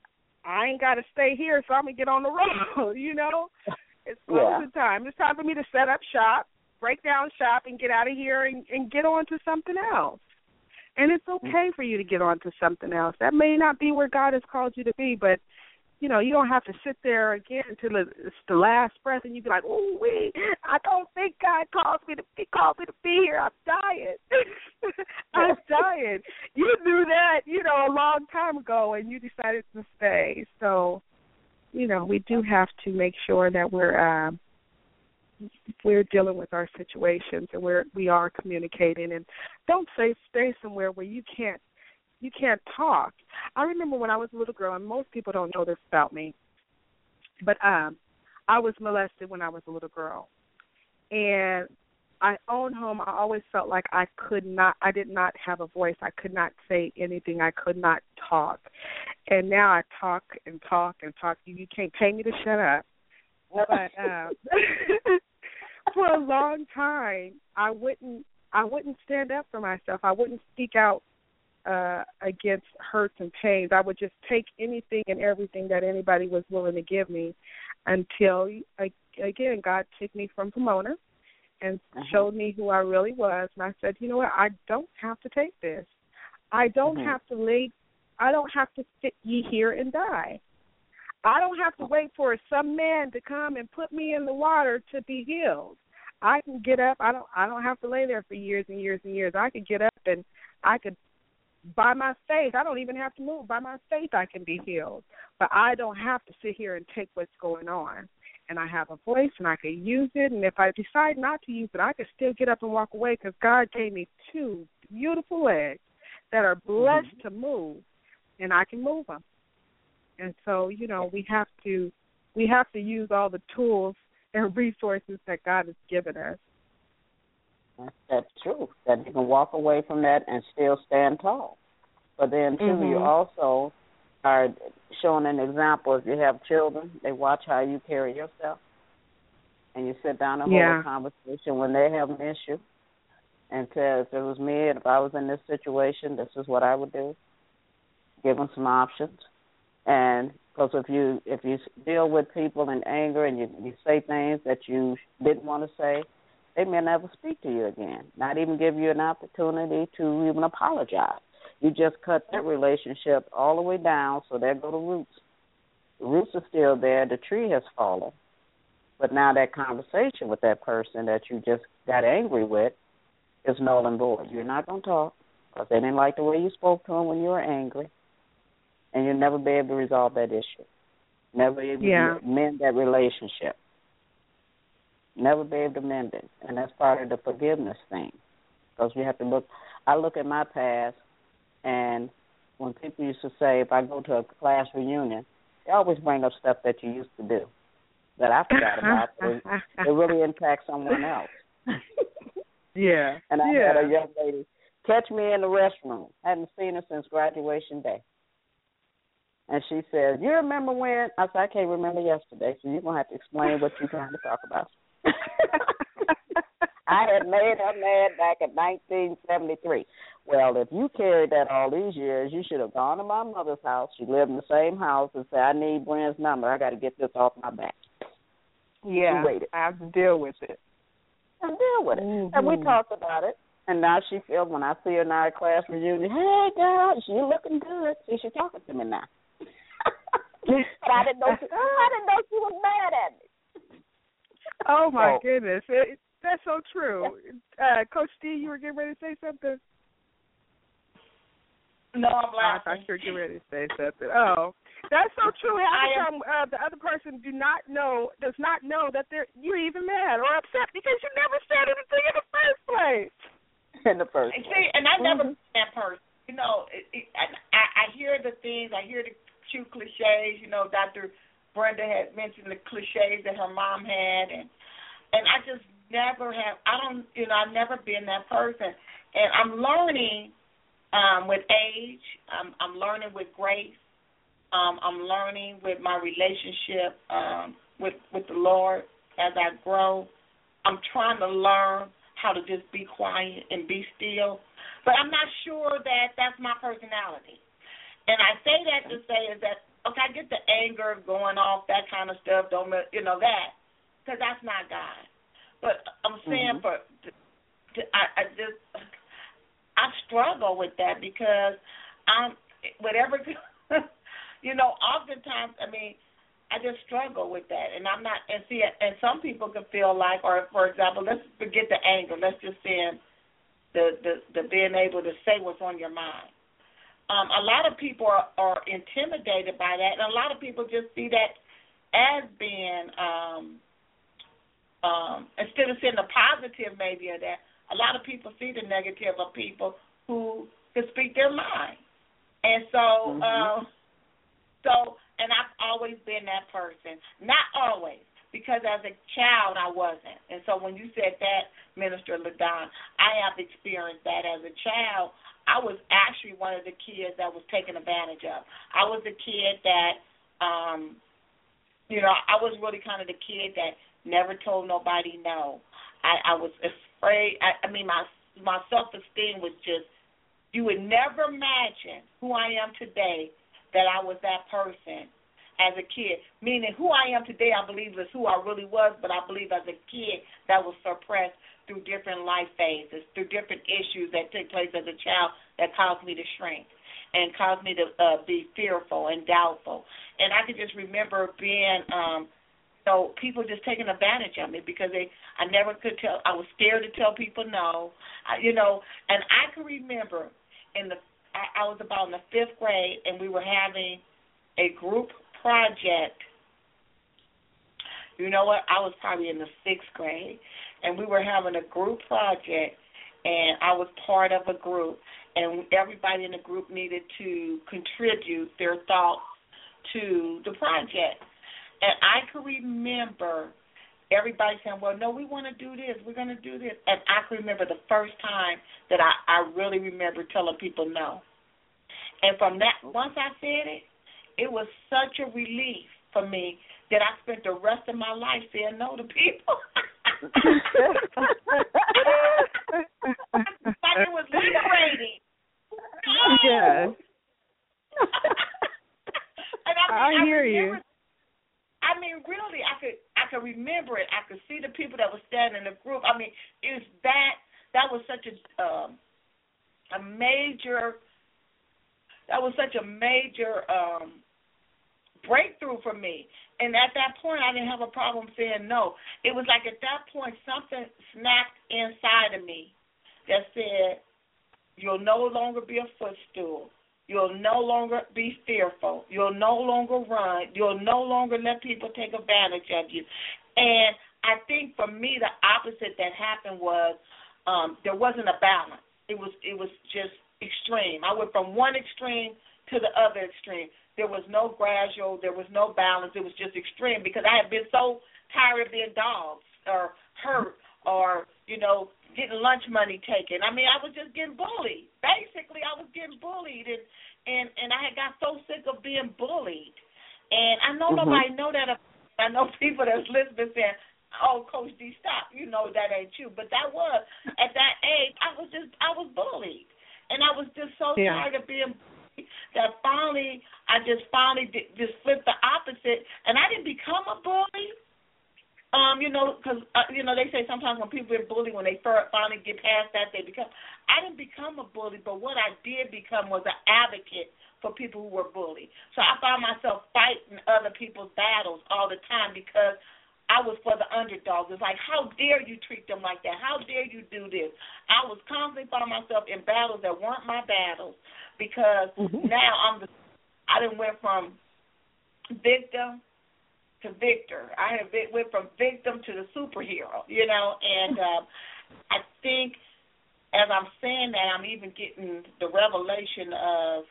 I ain't got to stay here, so I'm going to get on the road, you know. It's closing yeah. time. It's time for me to set up shop, break down shop, and get out of here and, and get on to something else. And it's okay for you to get on to something else. That may not be where God has called you to be, but, you know, you don't have to sit there again until it's the last breath and you be like, oh, wait, I don't think God calls me to be, called me to be here. I'm dying. I'm dying. You knew that, you know, a long time ago, and you decided to stay. So, you know, we do have to make sure that we're um, we're dealing with our situations and we're we are communicating. And don't say stay somewhere where you can't you can't talk. I remember when I was a little girl, and most people don't know this about me, but um, I was molested when I was a little girl, and I own home. I always felt like I could not. I did not have a voice. I could not say anything. I could not talk. And now I talk and talk and talk. You, you can't pay me to shut up. But um, for a long time, I wouldn't. I wouldn't stand up for myself. I wouldn't speak out uh, against hurts and pains. I would just take anything and everything that anybody was willing to give me, until again God took me from Pomona and uh-huh. showed me who I really was. And I said, you know what? I don't have to take this. I don't uh-huh. have to lay. I don't have to sit ye here and die. I don't have to wait for some man to come and put me in the water to be healed. I can get up. I don't. I don't have to lay there for years and years and years. I could get up and I could, by my faith. I don't even have to move. By my faith, I can be healed. But I don't have to sit here and take what's going on. And I have a voice, and I can use it. And if I decide not to use it, I can still get up and walk away, because God gave me two beautiful legs that are blessed mm-hmm. to move, and I can move them. And so, you know, we have to we have to use all the tools and resources that God has given us. That's true, that you can walk away from that and still stand tall. But then, too, mm-hmm. you also are showing an example. If you have children, they watch how you carry yourself. and you sit down and Yeah. hold a conversation when they have an issue and tell, if it was me and if I was in this situation, this is what I would do. Give them some options. And because if you if you deal with people in anger and you, you say things that you didn't want to say, they may never speak to you again, not even give you an opportunity to even apologize. You just cut that relationship all the way down, so there go the roots. The roots are still there. The tree has fallen. But now that conversation with that person that you just got angry with is null and void. You're not going to talk because they didn't like the way you spoke to them when you were angry, and you'll never be able to resolve that issue. Never be able Yeah. to mend that relationship. Never be able to mend it. And that's part of the forgiveness thing, because we have to look. I look at my past, and when people used to say, if I go to a class reunion, they always bring up stuff that you used to do that I forgot about. It, it really impacts someone else. Yeah. And I yeah. had a young lady catch me in the restroom. I hadn't seen her since graduation day. And she said, you remember when? I said, I can't remember yesterday, so you're going to have to explain what you're trying to talk about. I had made her mad back in nineteen seventy-three. Well, if you carried that all these years, you should have gone to my mother's house. She lived in the same house and said, I need Bryn's number. I got to get this off my back. Yeah, waited. I have to deal with it. And deal with it. Mm-hmm. And we talked about it. And now she feels when I see her in our class reunion, hey, girl, you're looking good. See, she's talking to me now. But I didn't know she, I didn't know she was mad at me. Oh, my so, goodness. It, that's so true. Uh, Coach D, you were getting ready to say something? No, I'm Oh, I laughing. thought you were getting ready to say something. Oh, that's so true. Half the time, uh, the other person do not know, does not know that they're you're even mad or upset because you never said anything in the first place. In the first place. See, and I never Mm-hmm. been that person. You know, it, it, I, I hear the things, I hear the cute cliches. You know, Doctor Brenda had mentioned the cliches that her mom had, and and I just never have. I don't, you know, I've never been that person, and I'm learning um, with age. I'm, I'm learning with grace. Um, I'm learning with my relationship um, with with the Lord as I grow. I'm trying to learn how to just be quiet and be still, but I'm not sure that that's my personality. And I say that to say is that, okay, I get the anger going off, that kind of stuff, don't you know that, because that's not God. But I'm saying mm-hmm. for, I, I just, I struggle with that because I'm, whatever, you know, oftentimes, I mean, I just struggle with that, and I'm not, and see, and some people can feel like, or for example, let's forget the anger, let's just send the, the, the being able to say what's on your mind. Um, a lot of people are, are intimidated by that, and a lot of people just see that as being, um, um, instead of seeing the positive maybe of that, a lot of people see the negative of people who can speak their mind. And so, mm-hmm. uh, so, and I've always been that person. Not always, because as a child I wasn't. And so when you said that, Minister LaDon, I have experienced that as a child. I was actually one of the kids that was taken advantage of. I was the kid that, um, you know, I was really kind of the kid that never told nobody no. I, I was afraid. I, I mean, my my self-esteem was just, you would never imagine who I am today that I was that person as a kid. Meaning who I am today, I believe, is who I really was, but I believe as a kid that was suppressed through different life phases, through different issues that took place as a child that caused me to shrink and caused me to uh, be fearful and doubtful. And I could just remember being, um, you know, people just taking advantage of me because they, I never could tell. I was scared to tell people no, I, you know. And I can remember in the, I, I was about in the fifth grade, and we were having a group project. You know what? I was probably in the sixth grade, and we were having a group project, and I was part of a group, and everybody in the group needed to contribute their thoughts to the project. And I can remember everybody saying, well, no, we want to do this, we're going to do this. And I can remember the first time that I, I really remember telling people no. And from that, once I said it, it was such a relief for me that I spent the rest of my life saying no to people. Like it was liberating. No! Yes. And I, mean, I I hear remember, you. I mean, really, I could I could remember it. I could see the people that were standing in the group. I mean, it was that that was such a um, a major that was such a major um, breakthrough for me. And at that point, I didn't have a problem saying no. It was like at that point something snapped inside of me that said, "You'll no longer be a footstool. You'll no longer be fearful. You'll no longer run. You'll no longer let people take advantage of you." And I think for me, the opposite that happened was um, there wasn't a balance. It was it was just extreme. I went from one extreme to the other extreme. There was no gradual. There was no balance. It was just extreme because I had been so tired of being dogs or hurt or, you know, getting lunch money taken. I mean, I was just getting bullied. Basically, I was getting bullied, and and, and I had got so sick of being bullied. And I know mm-hmm. nobody know that. I know people that's listening saying, "Oh, Coach D, stop. You know that ain't you." But that was, at that age, I was just, I was bullied. And I was just so yeah. tired of being bullied that finally, I just finally did, just flipped the opposite. And I didn't become a bully. Um, you know, because, uh, you know, they say sometimes when people are bullied, when they finally get past that, they become. I didn't become a bully, but what I did become was an advocate for people who were bullied. So I found myself fighting other people's battles all the time because I was for the underdogs. It's like, how dare you treat them like that? How dare you do this? I was constantly finding myself in battles that weren't my battles because mm-hmm. now I'm the, I done went from victim to victor. I have went from victim to the superhero, you know, and um, I think as I'm saying that, I'm even getting the revelation of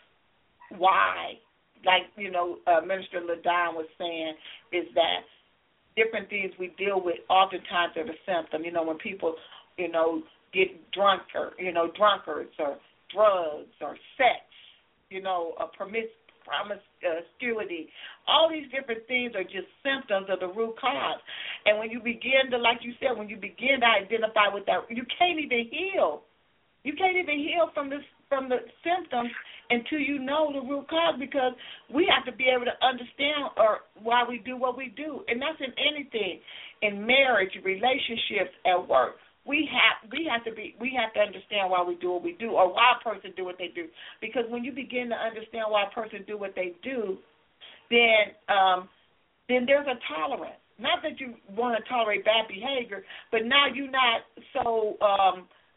why, like, you know, uh, Minister LaDon was saying, is that different things we deal with oftentimes are the symptom. You know, when people, you know, get drunk or, you know, drunkards or drugs or sex, you know, a promis- promiscuity, all these different things are just symptoms of the root cause. And when you begin to, like you said, when you begin to identify with that, you can't even heal. You can't even heal from this from the symptoms until you know the root cause, because we have to be able to understand or why we do what we do. And that's in anything, in marriage, relationships, at work. We have we have to be we have to understand why we do what we do, or why a person do what they do. Because when you begin to understand why a person do what they do, then um, then there's a tolerance. Not that you want to tolerate bad behavior, but now you're not so um,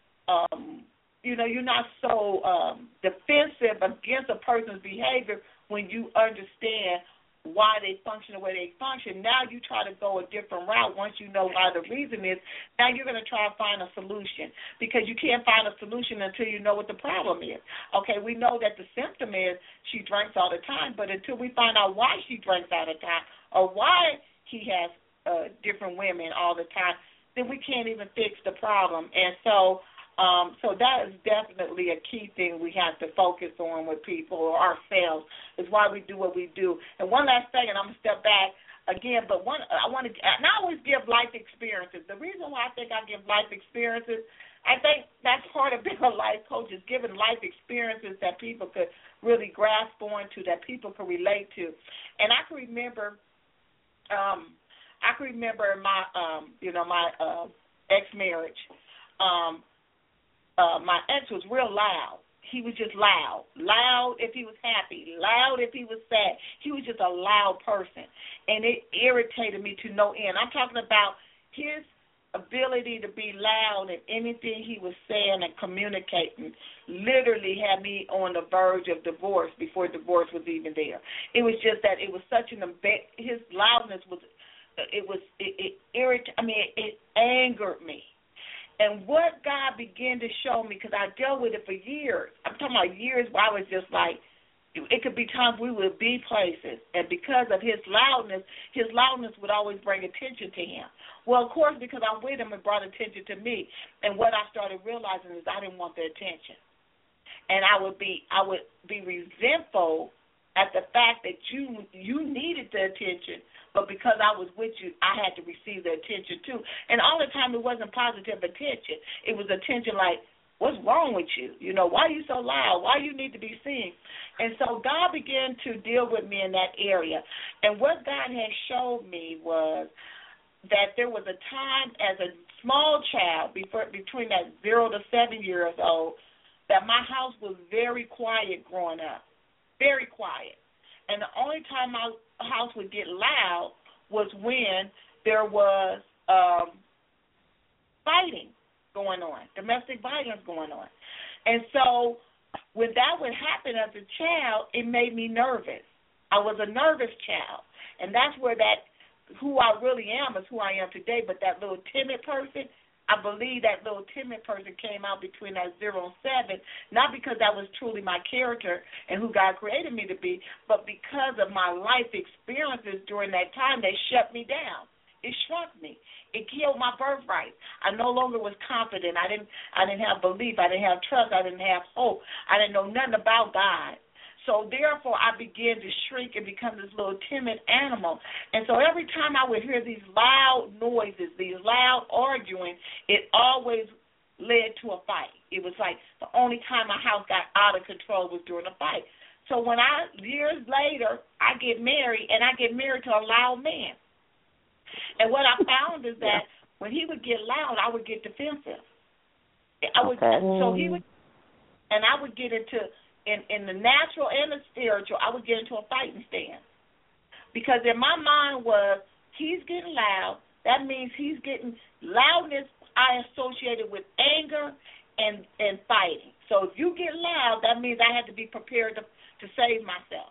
um, you know, you're not so um, defensive against a person's behavior when you understand why they function the way they function. Now you try to go a different route once you know why the reason is. Now you're going to try to find a solution, because you can't find a solution until you know what the problem is. Okay, we know that the symptom is she drinks all the time, but until we find out why she drinks all the time or why he has uh, different women all the time, then we can't even fix the problem. And so Um, so that is definitely a key thing we have to focus on with people or ourselves, is why we do what we do. And one last thing, and I'm going to step back again, but one I want to, and I always give life experiences. The reason why I think I give life experiences, I think that's part of being a life coach, is giving life experiences that people could really grasp onto, that people could relate to. And I can remember, um, I can remember my, um, you know, my uh, ex-marriage. Um, Uh, my ex was real loud. He was just loud. Loud if he was happy. Loud if he was sad. He was just a loud person. And it irritated me to no end. I'm talking about his ability to be loud, and anything he was saying and communicating literally had me on the verge of divorce before divorce was even there. It was just that it was such an, his loudness was, it was, it, it irritated, I mean, it, it angered me. And what God began to show me, because I dealt with it for years. I'm talking about years where I was just like, it could be times we would be places, and because of his loudness, his loudness would always bring attention to him. Well, of course, because I'm with him, it brought attention to me. And what I started realizing is I didn't want the attention. And I would be I would be resentful at the fact that you you needed the attention, but because I was with you, I had to receive the attention too. And all the time it wasn't positive attention. It was attention like, what's wrong with you? You know, why are you so loud? Why do you need to be seen? And so God began to deal with me in that area. And what God had showed me was that there was a time as a small child, before, between that zero to seven years old, that my house was very quiet growing up, very quiet. And the only time my house would get loud was when there was um, fighting going on, domestic violence going on. And so when that would happen as a child, it made me nervous. I was a nervous child. And that's where that, who I really am is who I am today, but that little timid person, I believe that little timid person came out between that zero and seven, not because that was truly my character and who God created me to be, but because of my life experiences during that time, they shut me down. It shrunk me. It killed my birthright. I no longer was confident. I didn't I didn't have belief. I didn't have trust. I didn't have hope. I didn't know nothing about God. So therefore, I began to shrink and become this little timid animal. And so every time I would hear these loud noises, these loud arguing, it always led to a fight. It was like the only time my house got out of control was during a fight. So when I, years later, I get married, and I get married to a loud man. And what I found is that when he would get loud, I would get defensive. I would, okay. So he would, and I would get into... In, in the natural and the spiritual, I would get into a fighting stance. Because in my mind was, he's getting loud. That means he's getting loudness I associated with anger and, and fighting. So if you get loud, that means I had to be prepared to, to save myself.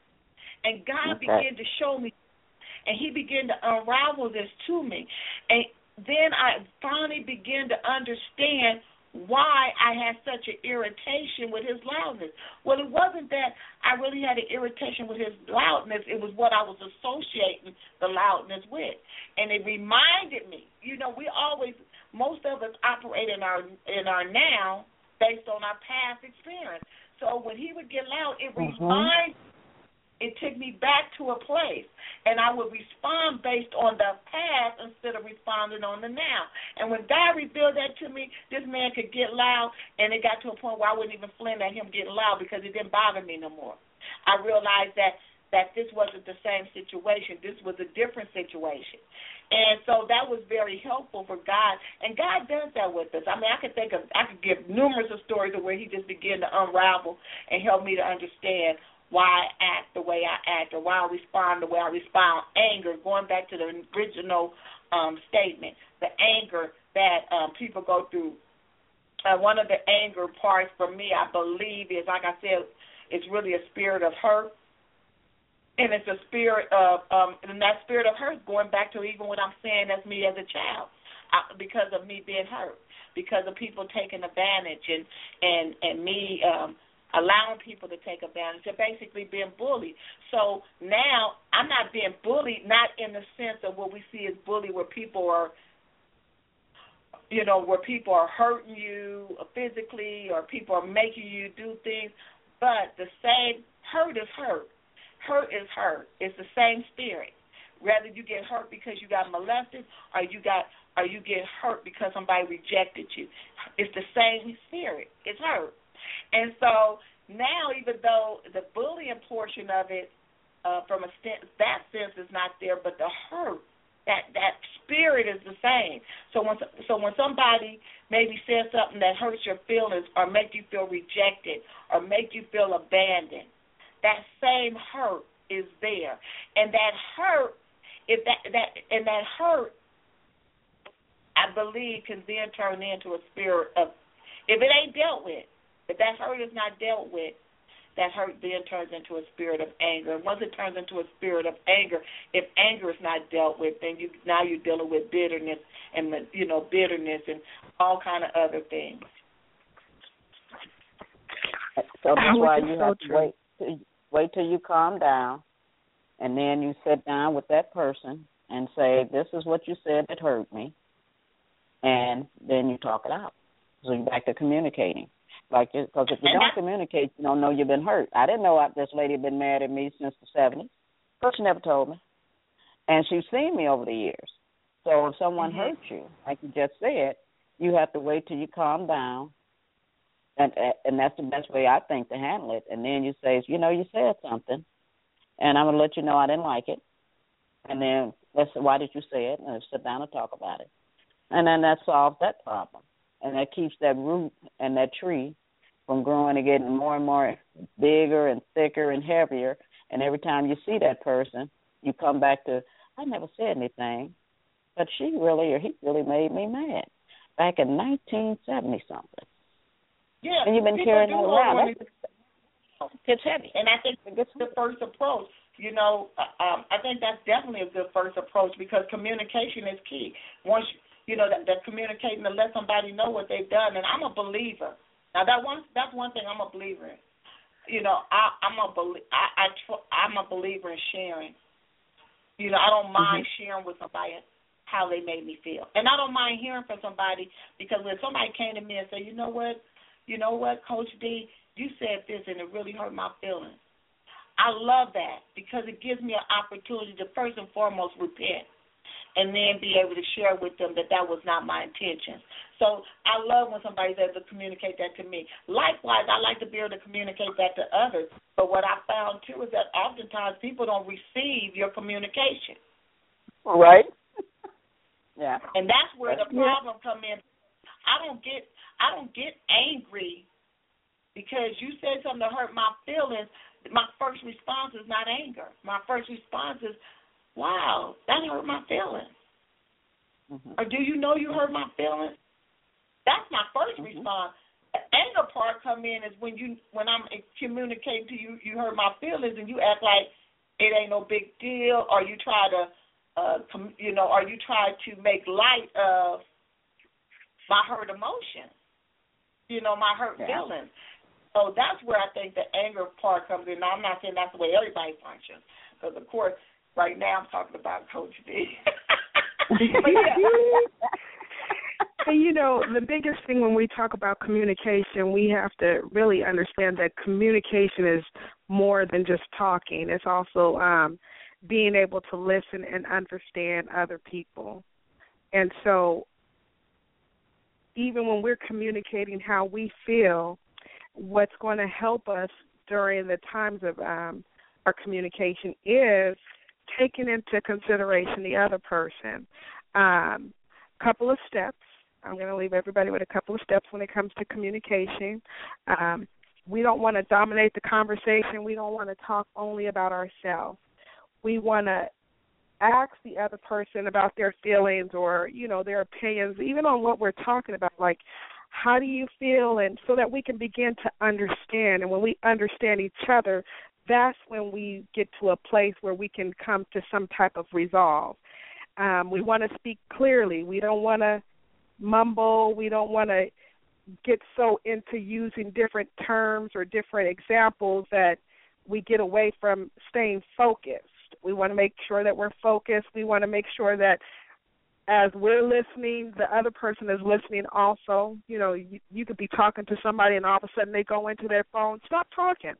And God okay. began to show me, and he began to unravel this to me. And then I finally began to understand why I had such an irritation with his loudness. Well, it wasn't that I really had an irritation with his loudness. It was what I was associating the loudness with. And it reminded me, you know, we always, most of us operate in our in our now based on our past experience. So when he would get loud, it mm-hmm. reminded It took me back to a place, and I would respond based on the past instead of responding on the now. And when God revealed that to me, this man could get loud, and it got to a point where I wouldn't even flinch at him getting loud because it didn't bother me no more. I realized that, that this wasn't the same situation. This was a different situation. And so that was very helpful for God. And God does that with us. I mean, I could think of, I could give numerous of stories of where he just began to unravel and help me to understand why I act the way I act, or why I respond the way I respond. Anger, going back to the original um, statement, the anger that um, people go through. Uh, one of the anger parts for me, I believe, is, like I said, it's really a spirit of hurt. And it's a spirit of, um, and that spirit of hurt going back to even what I'm saying as me as a child, I, because of me being hurt, because of people taking advantage and, and, and me um, allowing people to take advantage, of basically being bullied. So now I'm not being bullied, not in the sense of what we see as bully, where people are, you know, where people are hurting you physically or people are making you do things, but the same hurt is hurt. Hurt is hurt. It's the same spirit. Whether you get hurt because you got molested or you got or you get hurt because somebody rejected you, it's the same spirit. It's hurt. And so now, even though the bullying portion of it, uh, from a st- that sense, is not there, but the hurt, that that spirit is the same. So when so when somebody maybe says something that hurts your feelings, or make you feel rejected, or make you feel abandoned, that same hurt is there, and that hurt, if that that and that hurt, I believe, can then turn into a spirit of, if it ain't dealt with. If that hurt is not dealt with, that hurt then turns into a spirit of anger. And once it turns into a spirit of anger, if anger is not dealt with, then you now you're dealing with bitterness and, you know, bitterness and all kind of other things. So that's why you have to wait till, wait till you calm down, and then you sit down with that person and say, this is what you said that hurt me, and then you talk it out. So you're back to communicating. Like, because if you don't communicate, you don't know you've been hurt. I didn't know this lady had been mad at me since the seventies. But she never told me. And she's seen me over the years. So if someone mm-hmm. hurts you, like you just said, you have to wait till you calm down. And and that's the best way, I think, to handle it. And then you say, you know, you said something, and I'm going to let you know I didn't like it. And then, let's why did you say it? And let's sit down and talk about it. And then that solves that problem. And that keeps that root and that tree from growing and getting more and more bigger and thicker and heavier. And every time you see that person, you come back to, I never said anything, but she really or he really made me mad back in nineteen seventy something. Yeah, and you've been carrying that around. It's heavy. And I think it's the first approach. You know, um, I think that's definitely a good first approach because communication is key. Once you know that, that communicating to let somebody know what they've done, and I'm a believer. Now that one, that's one thing I'm a believer in. You know, I, I'm a I, I tr- I'm a believer in sharing. You know, I don't mind mm-hmm. sharing with somebody how they made me feel, and I don't mind hearing from somebody because when somebody came to me and said, you know what, you know what, Coach D, you said this and it really hurt my feelings. I love that because it gives me an opportunity to first and foremost repent and then be able to share with them that that was not my intention. So I love when somebody's able to communicate that to me. Likewise, I like to be able to communicate that to others. But what I found, too, is that oftentimes people don't receive your communication. Right. Yeah. And that's where the problem comes in. I don't get I don't get angry because you said something that hurt my feelings. My first response is not anger. My first response is, wow, that hurt my feelings. Mm-hmm. Or do you know you hurt my feelings? That's my first mm-hmm. response. The anger part come in is when you when I'm communicating to you, you hurt my feelings, and you act like it ain't no big deal, or you try to, uh, com, you know, or you try to make light of my hurt emotions, you know, my hurt yeah. feelings. So that's where I think the anger part comes in. Now, I'm not saying that's the way everybody functions, because, of course, right now I'm talking about Coach D. But, yeah. And, you know, the biggest thing when we talk about communication, we have to really understand that communication is more than just talking. It's also um, being able to listen and understand other people. And so even when we're communicating how we feel, what's going to help us during the times of um, our communication is taking into consideration the other person. Um, couple of steps. I'm going to leave everybody with a couple of steps when it comes to communication. Um, we don't want to dominate the conversation. We don't want to talk only about ourselves. We want to ask the other person about their feelings or, you know, their opinions, even on what we're talking about, like, how do you feel, and so that we can begin to understand. And when we understand each other, that's when we get to a place where we can come to some type of resolve. Um, we want to speak clearly. We don't want to mumble. We don't want to get so into using different terms or different examples that we get away from staying focused. We want to make sure that we're focused. We want to make sure that as we're listening, the other person is listening also. You know, you, you could be talking to somebody and all of a sudden they go into their phone. Stop talking.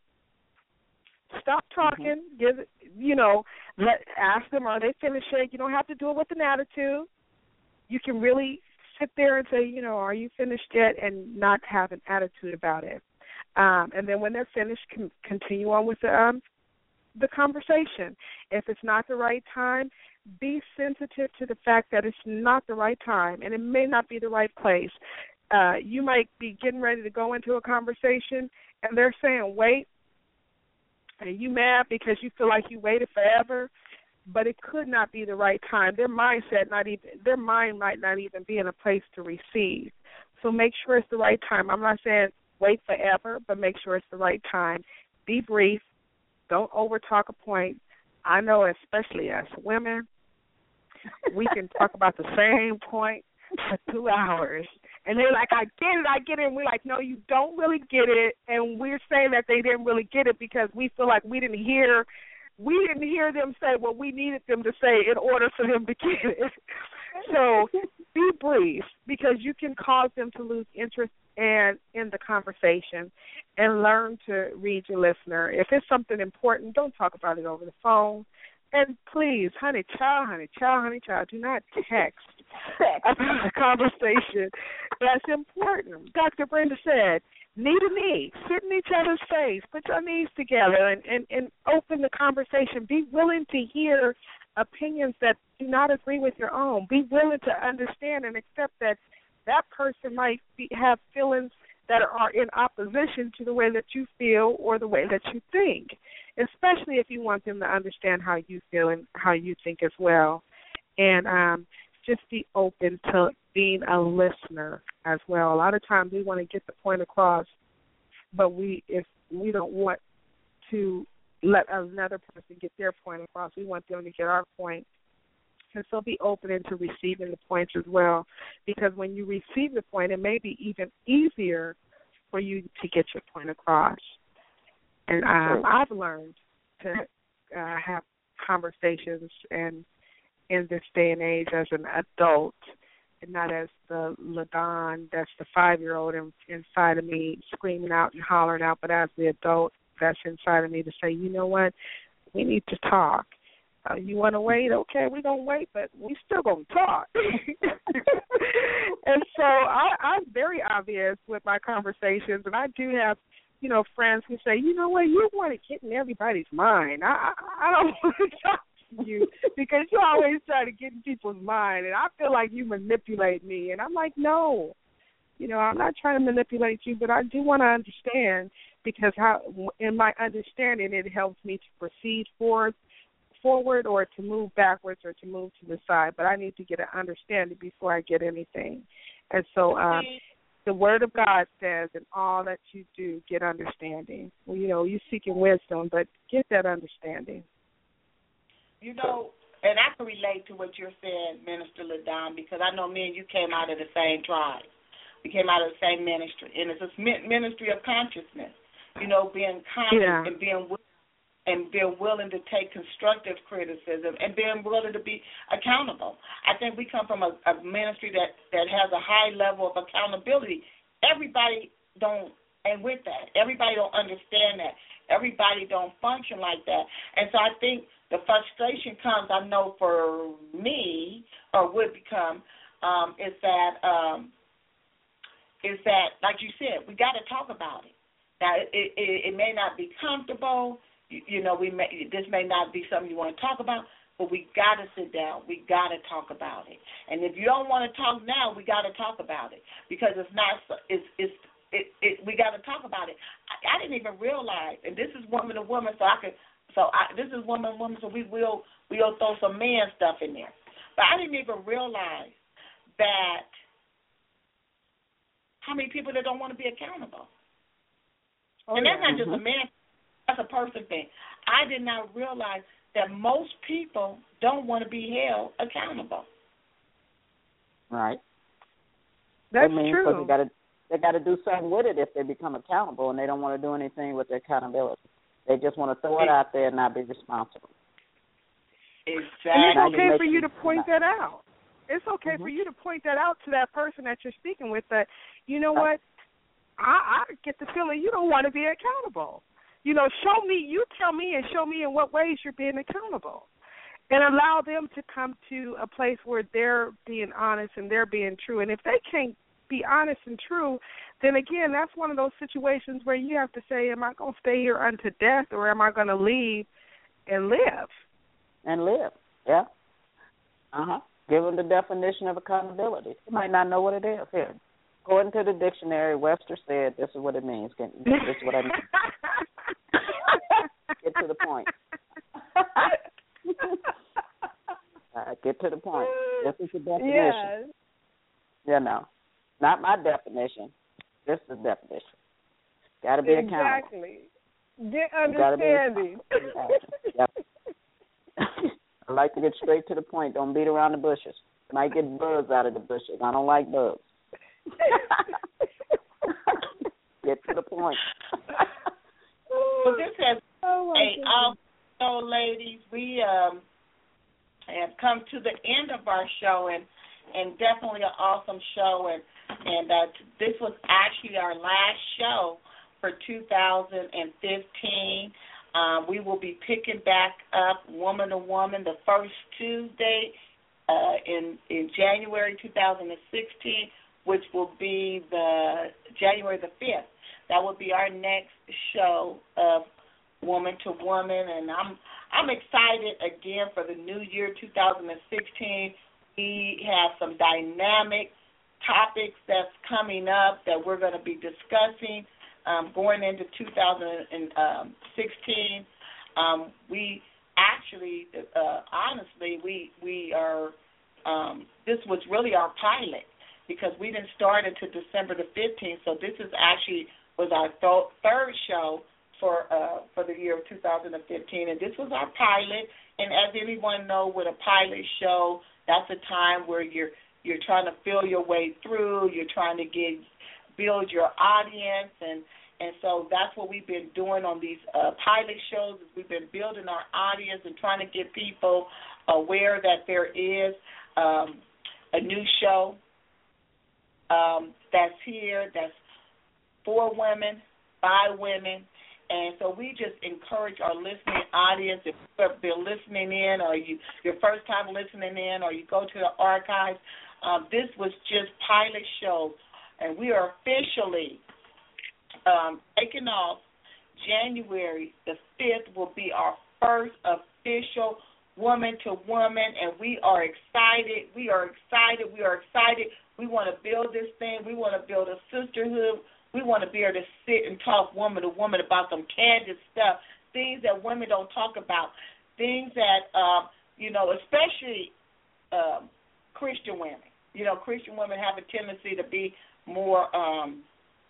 Stop talking. Mm-hmm. Give it, you know, let, ask them, are they finishing? You don't have to do it with an attitude. You can really sit there and say, you know, are you finished yet, and not have an attitude about it. Um, and then when they're finished, con- continue on with the, um, the conversation. If it's not the right time, be sensitive to the fact that it's not the right time, and it may not be the right place. Uh, you might be getting ready to go into a conversation, and they're saying, wait, and you mad because you feel like you waited forever, but it could not be the right time. Their mindset, not even their mind might not even be in a place to receive. So make sure it's the right time. I'm not saying wait forever, but make sure it's the right time. Be brief. Don't overtalk a point. I know, especially as women, we can talk about the same point for two hours. And they're like, I get it, I get it. And we're like, no, you don't really get it. And we're saying that they didn't really get it because we feel like we didn't hear we didn't hear them say what we needed them to say in order for them to get it. So be brief, because you can cause them to lose interest and in the conversation, and learn to read your listener. If it's something important, don't talk about it over the phone. And please, honey child, honey child, honey child, do not text about a conversation that's important. Doctor Brenda said, knee to knee, sit in each other's face, put your knees together and, and, and open the conversation. Be willing to hear opinions that do not agree with your own. Be willing to understand and accept that that person might be, have feelings that are in opposition to the way that you feel or the way that you think, especially if you want them to understand how you feel and how you think as well. And um, just be open to being a listener as well. A lot of times we want to get the point across, but we if we don't want to let another person get their point across, we want them to get our point. And so be open into receiving the points as well, because when you receive the point, it may be even easier for you to get your point across. And um, I've learned to uh, have conversations and in this day and age as an adult, and not as the LaDon, that's the five-year-old in, inside of me screaming out and hollering out, but as the adult that's inside of me to say, you know what, we need to talk. Uh, you want to wait? Okay, we're going to wait, but we still going to talk. And so I, I'm very obvious with my conversations, and I do have, you know, friends who say, you know what, you want to get in everybody's mind. I, I, I don't want to talk to you because you always try to get in people's mind, and I feel like you manipulate me. And I'm like, no, you know, I'm not trying to manipulate you, but I do want to understand, because how in my understanding it helps me to proceed forward. forward or to move backwards or to move to the side, but I need to get an understanding before I get anything. And so um, the Word of God says, in all that you do, get understanding. Well, you know, you're seeking wisdom, but get that understanding. You know, and I can relate to what you're saying, Minister LaDon, because I know me and you came out of the same tribe. We came out of the same ministry, and it's a ministry of consciousness, you know, being conscious yeah. and being willing. And being willing to take constructive criticism and being willing to be accountable. I think we come from a, a ministry that, that has a high level of accountability. Everybody don't, and with that, everybody don't understand that. Everybody don't function like that. And so I think the frustration comes, I know for me, or would become, um, is that, um, is that, like you said, we got to talk about it. Now, it, it, it may not be comfortable. You, you know, we may, this may not be something you want to talk about, but we got to sit down. We got to talk about it. And if you don't want to talk now, we got to talk about it, because it's not. It's it's it. it we got to talk about it. I, I didn't even realize, and this is woman to woman, so I could. So I, this is woman to woman, so we will we'll throw some man stuff in there. But I didn't even realize that how many people that don't want to be accountable, oh, and that's yeah. not just a man. That's a person thing. I did not realize that most people don't want to be held accountable. Right. That's I mean, true. They got to they got to do something with it if they become accountable, and they don't want to do anything with their accountability. They just want to throw it out there and not be responsible. Exactly. And it's okay for you to point that out. It's okay mm-hmm. for you to point that out to that person that you're speaking with, that, you know what, I, I get the feeling you don't want to be accountable. You know, show me, you tell me and show me in what ways you're being accountable, and allow them to come to a place where they're being honest and they're being true. And if they can't be honest and true, then, again, that's one of those situations where you have to say, am I going to stay here unto death, or am I going to leave and live? And live, yeah. Uh-huh. Give them the definition of accountability. You might not know what it is. Here, according to the dictionary, Webster said this is what it means. This is what I mean. Get to the point. uh, get to the point. This is the definition. Yes. You know, not my definition. This is the definition. Got to be accountable. Exactly. Get understanding. Yep. I like to get straight to the point. Don't beat around the bushes. Might get bugs out of the bushes. I don't like bugs. Get to the point. Well, this has oh a also, ladies, we um, have come to the end of our show, and, and definitely an awesome show. And, and uh, this was actually our last show for two thousand fifteen. Um, we will be picking back up Woman to Woman the first Tuesday uh, in in January two thousand sixteen, which will be the January the fifth. That will be our next show of Woman to Woman, and I'm I'm excited again for the new year two thousand sixteen. We have some dynamic topics that's coming up that we're going to be discussing um, going into two thousand sixteen. Um, we actually, uh, honestly, we we are. Um, this was really our pilot because we didn't start until December the fifteenth. So this is actually was our th- third show for uh, for the year of two thousand fifteen, and this was our pilot. And as everyone knows, with a pilot show, that's a time where you're you're trying to feel your way through. You're trying to get build your audience, and and so that's what we've been doing on these uh, pilot shows. Is we've been building our audience and trying to get people aware that there is um, a new show um, that's here, that's for women, by women. And so we just encourage our listening audience, if they're listening in or you, your first time listening in or you go to the archives, um, this was just pilot shows. And we are officially um, taking off January the fifth will be our first official Woman to Woman, and we are excited. We are excited. We are excited. We want to build this thing. We want to build a sisterhood. We want to be able to sit and talk woman to woman about some candid stuff, things that women don't talk about, things that, um, you know, especially um, Christian women. You know, Christian women have a tendency to be more, um,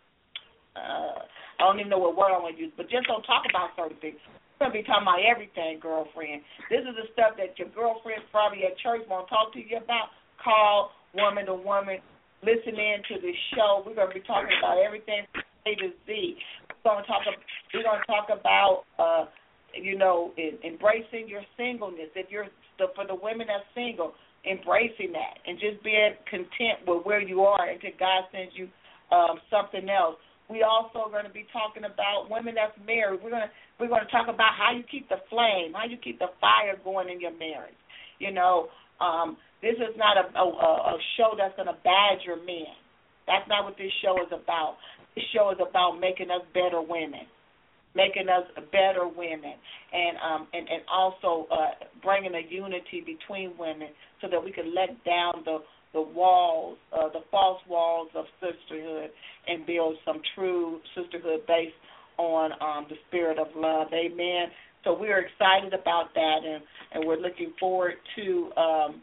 uh, I don't even know what word I want to use, but just don't talk about certain things. We're going to be talking about everything, girlfriend. This is the stuff that your girlfriends probably at church won't talk to you about. Call Woman to Woman. Listen in to this show. We're going to be talking about everything from A to Z. We're going to talk. We're going to talk about, uh, you know, in, embracing your singleness. If you're the, for the women that's single, embracing that and just being content with where you are until God sends you um, something else. We also are going to be talking about women that's married. We're going to we're going to talk about how you keep the flame, how you keep the fire going in your marriage. You know. Um, This is not a, a, a show that's going to badger men. That's not what this show is about. This show is about making us better women, making us better women, and um, and, and also uh, bringing a unity between women so that we can let down the, the walls, uh, the false walls of sisterhood and build some true sisterhood based on um, the spirit of love. Amen. So we're excited about that, and, and we're looking forward to um,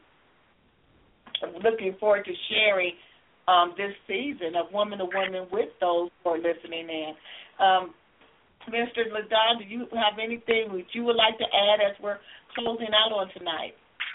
looking forward to sharing um, this season of Woman to Woman with those who are listening in. Um, Mister LaDon, do you have anything that you would like to add as we're closing out on tonight?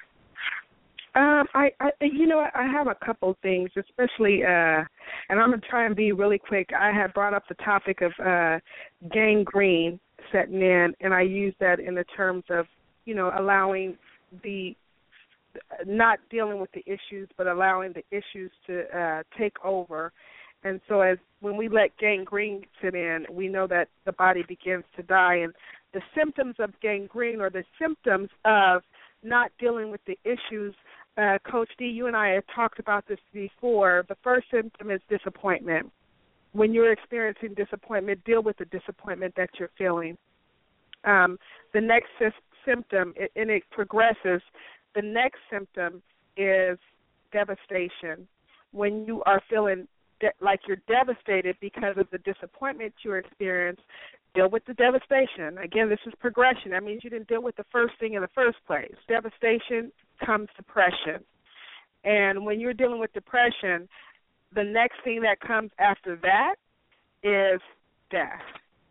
Um, I, I, you know, I have a couple things, especially, uh, and I'm going to try and be really quick. I had brought up the topic of uh, gangrene setting in, and I use that in the terms of, you know, allowing the, not dealing with the issues, but allowing the issues to uh, take over. And so as when we let gangrene sit in, we know that the body begins to die. And the symptoms of gangrene, or the symptoms of not dealing with the issues, uh, Coach D, you and I have talked about this before. The first symptom is disappointment. When you're experiencing disappointment, deal with the disappointment that you're feeling. Um, the next sy- symptom, it, and it progresses, the next symptom is devastation. When you are feeling de- like you're devastated because of the disappointment you experienced, deal with the devastation. Again, this is progression. That means you didn't deal with the first thing in the first place. Devastation comes depression. And when you're dealing with depression, the next thing that comes after that is death.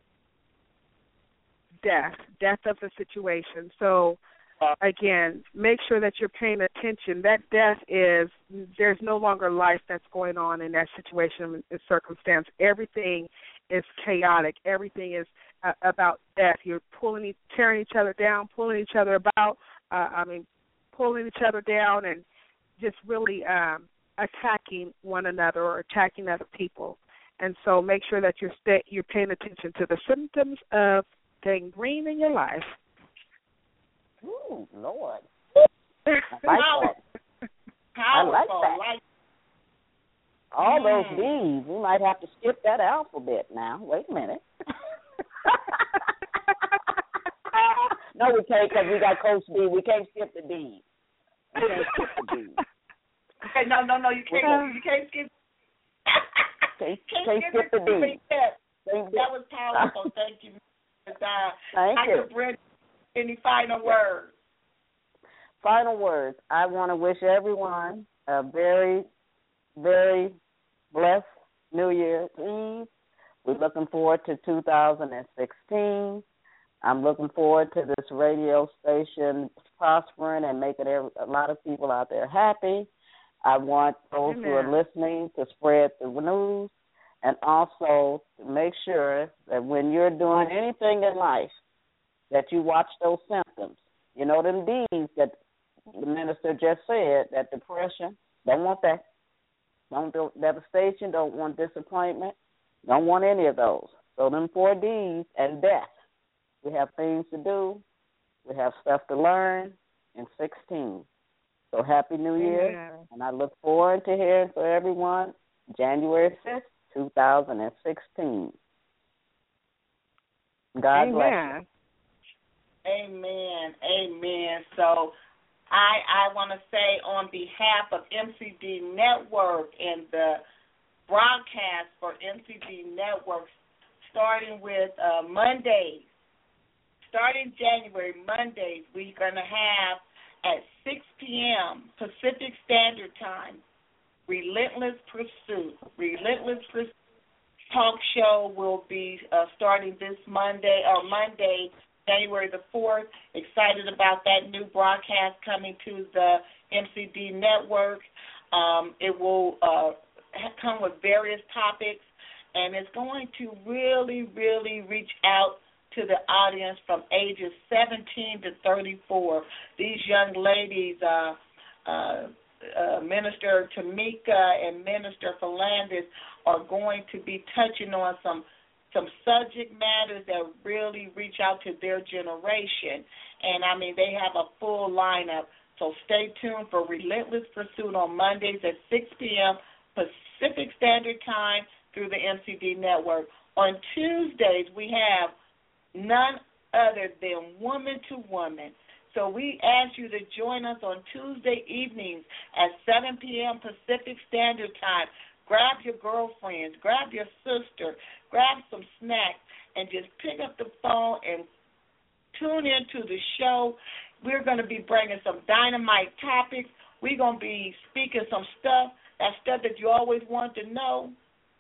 Death. Death of the situation. So, again, make sure that you're paying attention. That death is, there's no longer life that's going on in that situation and circumstance. Everything is chaotic. Everything is uh, about death. You're pulling, tearing each other down, pulling each other about, uh, I mean, pulling each other down and just really um, attacking one another or attacking other people. And so make sure that you're sta- you're paying attention to the symptoms of everything green in your life. Ooh, Lord. I like that. I like that. Like, All mm. those D's. We might have to skip that alphabet now. Wait a minute. No, we can't because we got Coach D. We can't skip the D's. We can't skip the D's. Okay, no, no, no, you can't. You can't skip. Can't, can't, can't skip the D's. That was powerful. Thank you, Miz Uh, Thank I you. could bring any final words. Final words. I want to wish everyone a very, very blessed New Year's Eve. We're looking forward to two thousand sixteen. I'm looking forward to this radio station prospering and making every, a lot of people out there happy. I want those Amen. who are listening to spread the news and also to make sure that when you're doing anything in life that you watch those symptoms. You know, them D's that the minister just said, that depression, don't want that. Don't do devastation, don't want disappointment, don't want any of those. So them four D's and death. We have things to do. We have stuff to learn in sixteen. So happy New Year, Amen. and I look forward to hearing from everyone January fifth, two thousand sixteen. God Amen. bless you. Amen. Amen. So I I want to say on behalf of M C D Network and the broadcast for M C D Network, starting with uh, Mondays, starting January, Mondays, we're going to have at six p.m. Pacific Standard Time, Relentless Pursuit. Relentless Pursuit talk show will be uh, starting this Monday, or Monday, January the fourth. Excited about that new broadcast coming to the M C D Network. Um, it will uh, come with various topics, and it's going to really, really reach out to the audience from ages seventeen to thirty-four. These young ladies, uh, uh, uh, Minister Tamika and Minister Philandis, are going to be touching on some some subject matters that really reach out to their generation. And, I mean, they have a full lineup. So stay tuned for Relentless Pursuit on Mondays at six p.m. Pacific Standard Time through the M C D Network. On Tuesdays, we have none other than Woman to Woman. So we ask you to join us on Tuesday evenings at seven p.m. Pacific Standard Time. Grab your girlfriends, grab your sister, grab some snacks, and just pick up the phone and tune into the show. We're going to be bringing some dynamite topics. We're going to be speaking some stuff, that stuff that you always wanted to know,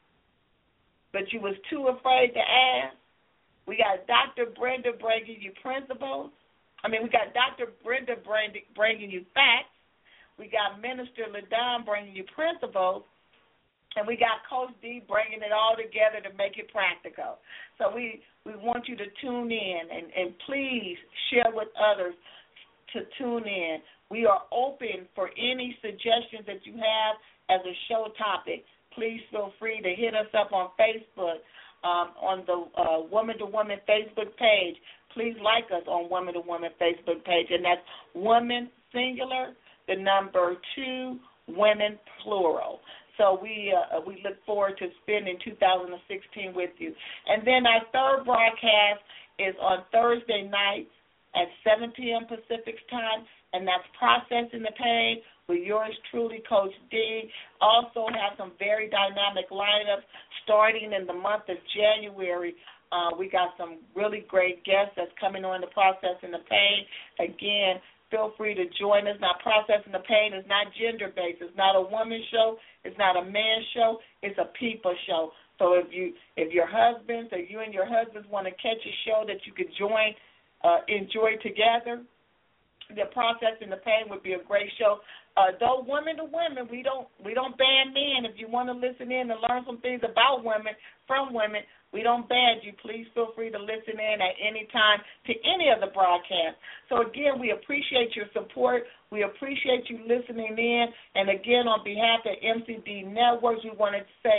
but you was too afraid to ask. We got Doctor Brenda bringing you principles. I mean, we got Doctor Brenda bringing you facts. We got Minister LaDon bringing you principles. And we got Coach D bringing it all together to make it practical. So we, we want you to tune in, and, and please share with others to tune in. We are open for any suggestions that you have as a show topic. Please feel free to hit us up on Facebook, um, on the uh, Woman to Woman Facebook page. Please like us on Woman to Woman Facebook page, and that's Woman singular, the number two, women plural. So we uh, we look forward to spending two thousand sixteen with you. And then our third broadcast is on Thursday nights at seven p.m. Pacific time, and that's Processing the Pain with yours truly, Coach D. Also have some very dynamic lineups starting in the month of January. Uh, we got some really great guests that's coming on to Processing the Pain. Again, feel free to join us. Now, Processing the Pain is not gender-based. It's not a woman's show. It's not a man's show. It's a people show. So if you, if your husbands or you and your husbands want to catch a show that you could join, uh, enjoy together, the Processing the Pain would be a great show. Uh, though women to women, we don't we don't ban men. If you want to listen in and learn some things about women from women, we don't ban you. Please feel free to listen in at any time to any of the broadcasts. So, again, we appreciate your support. We appreciate you listening in. And, again, on behalf of M C D Networks, we wanted to say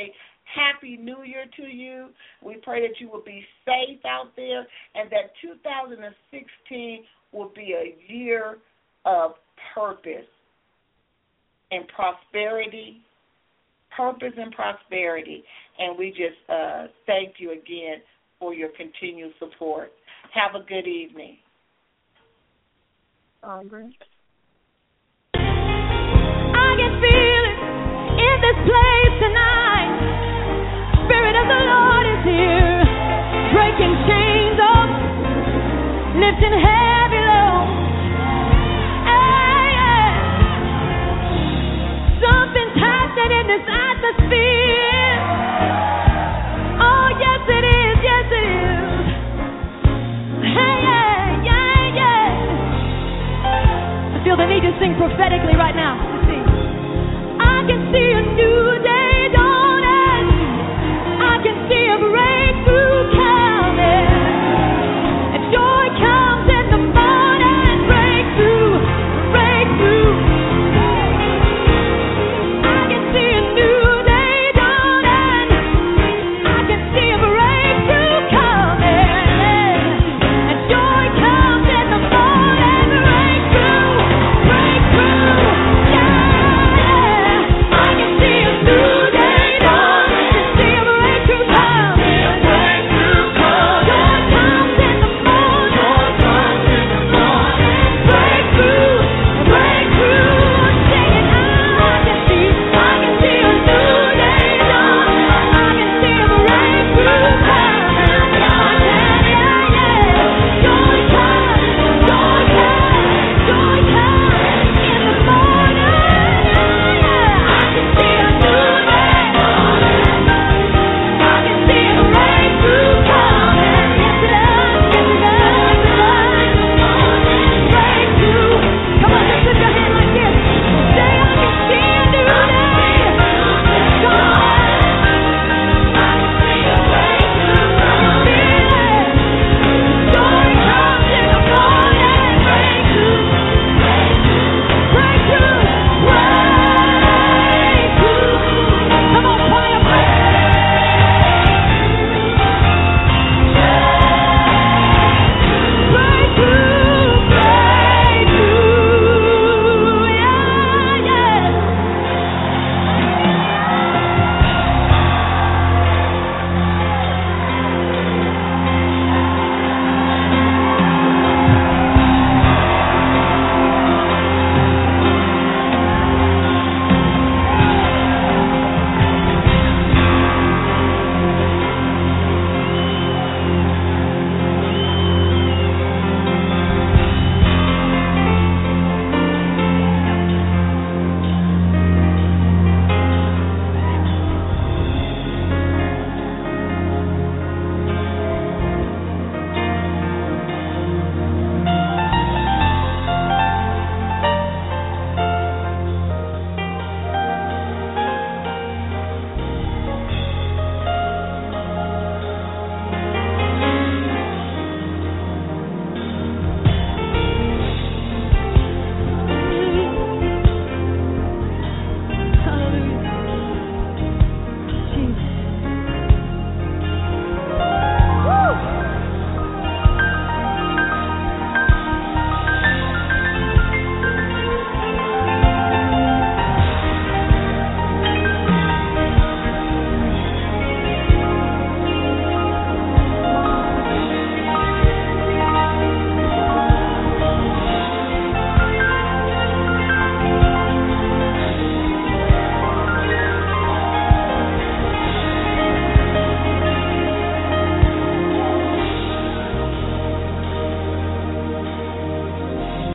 Happy New Year to you. We pray that you will be safe out there and that two thousand sixteen will be a year of purpose and prosperity, purpose and prosperity. And we just uh, thank you again for your continued support. Have a good evening. Um, great. I can feel it in this place tonight.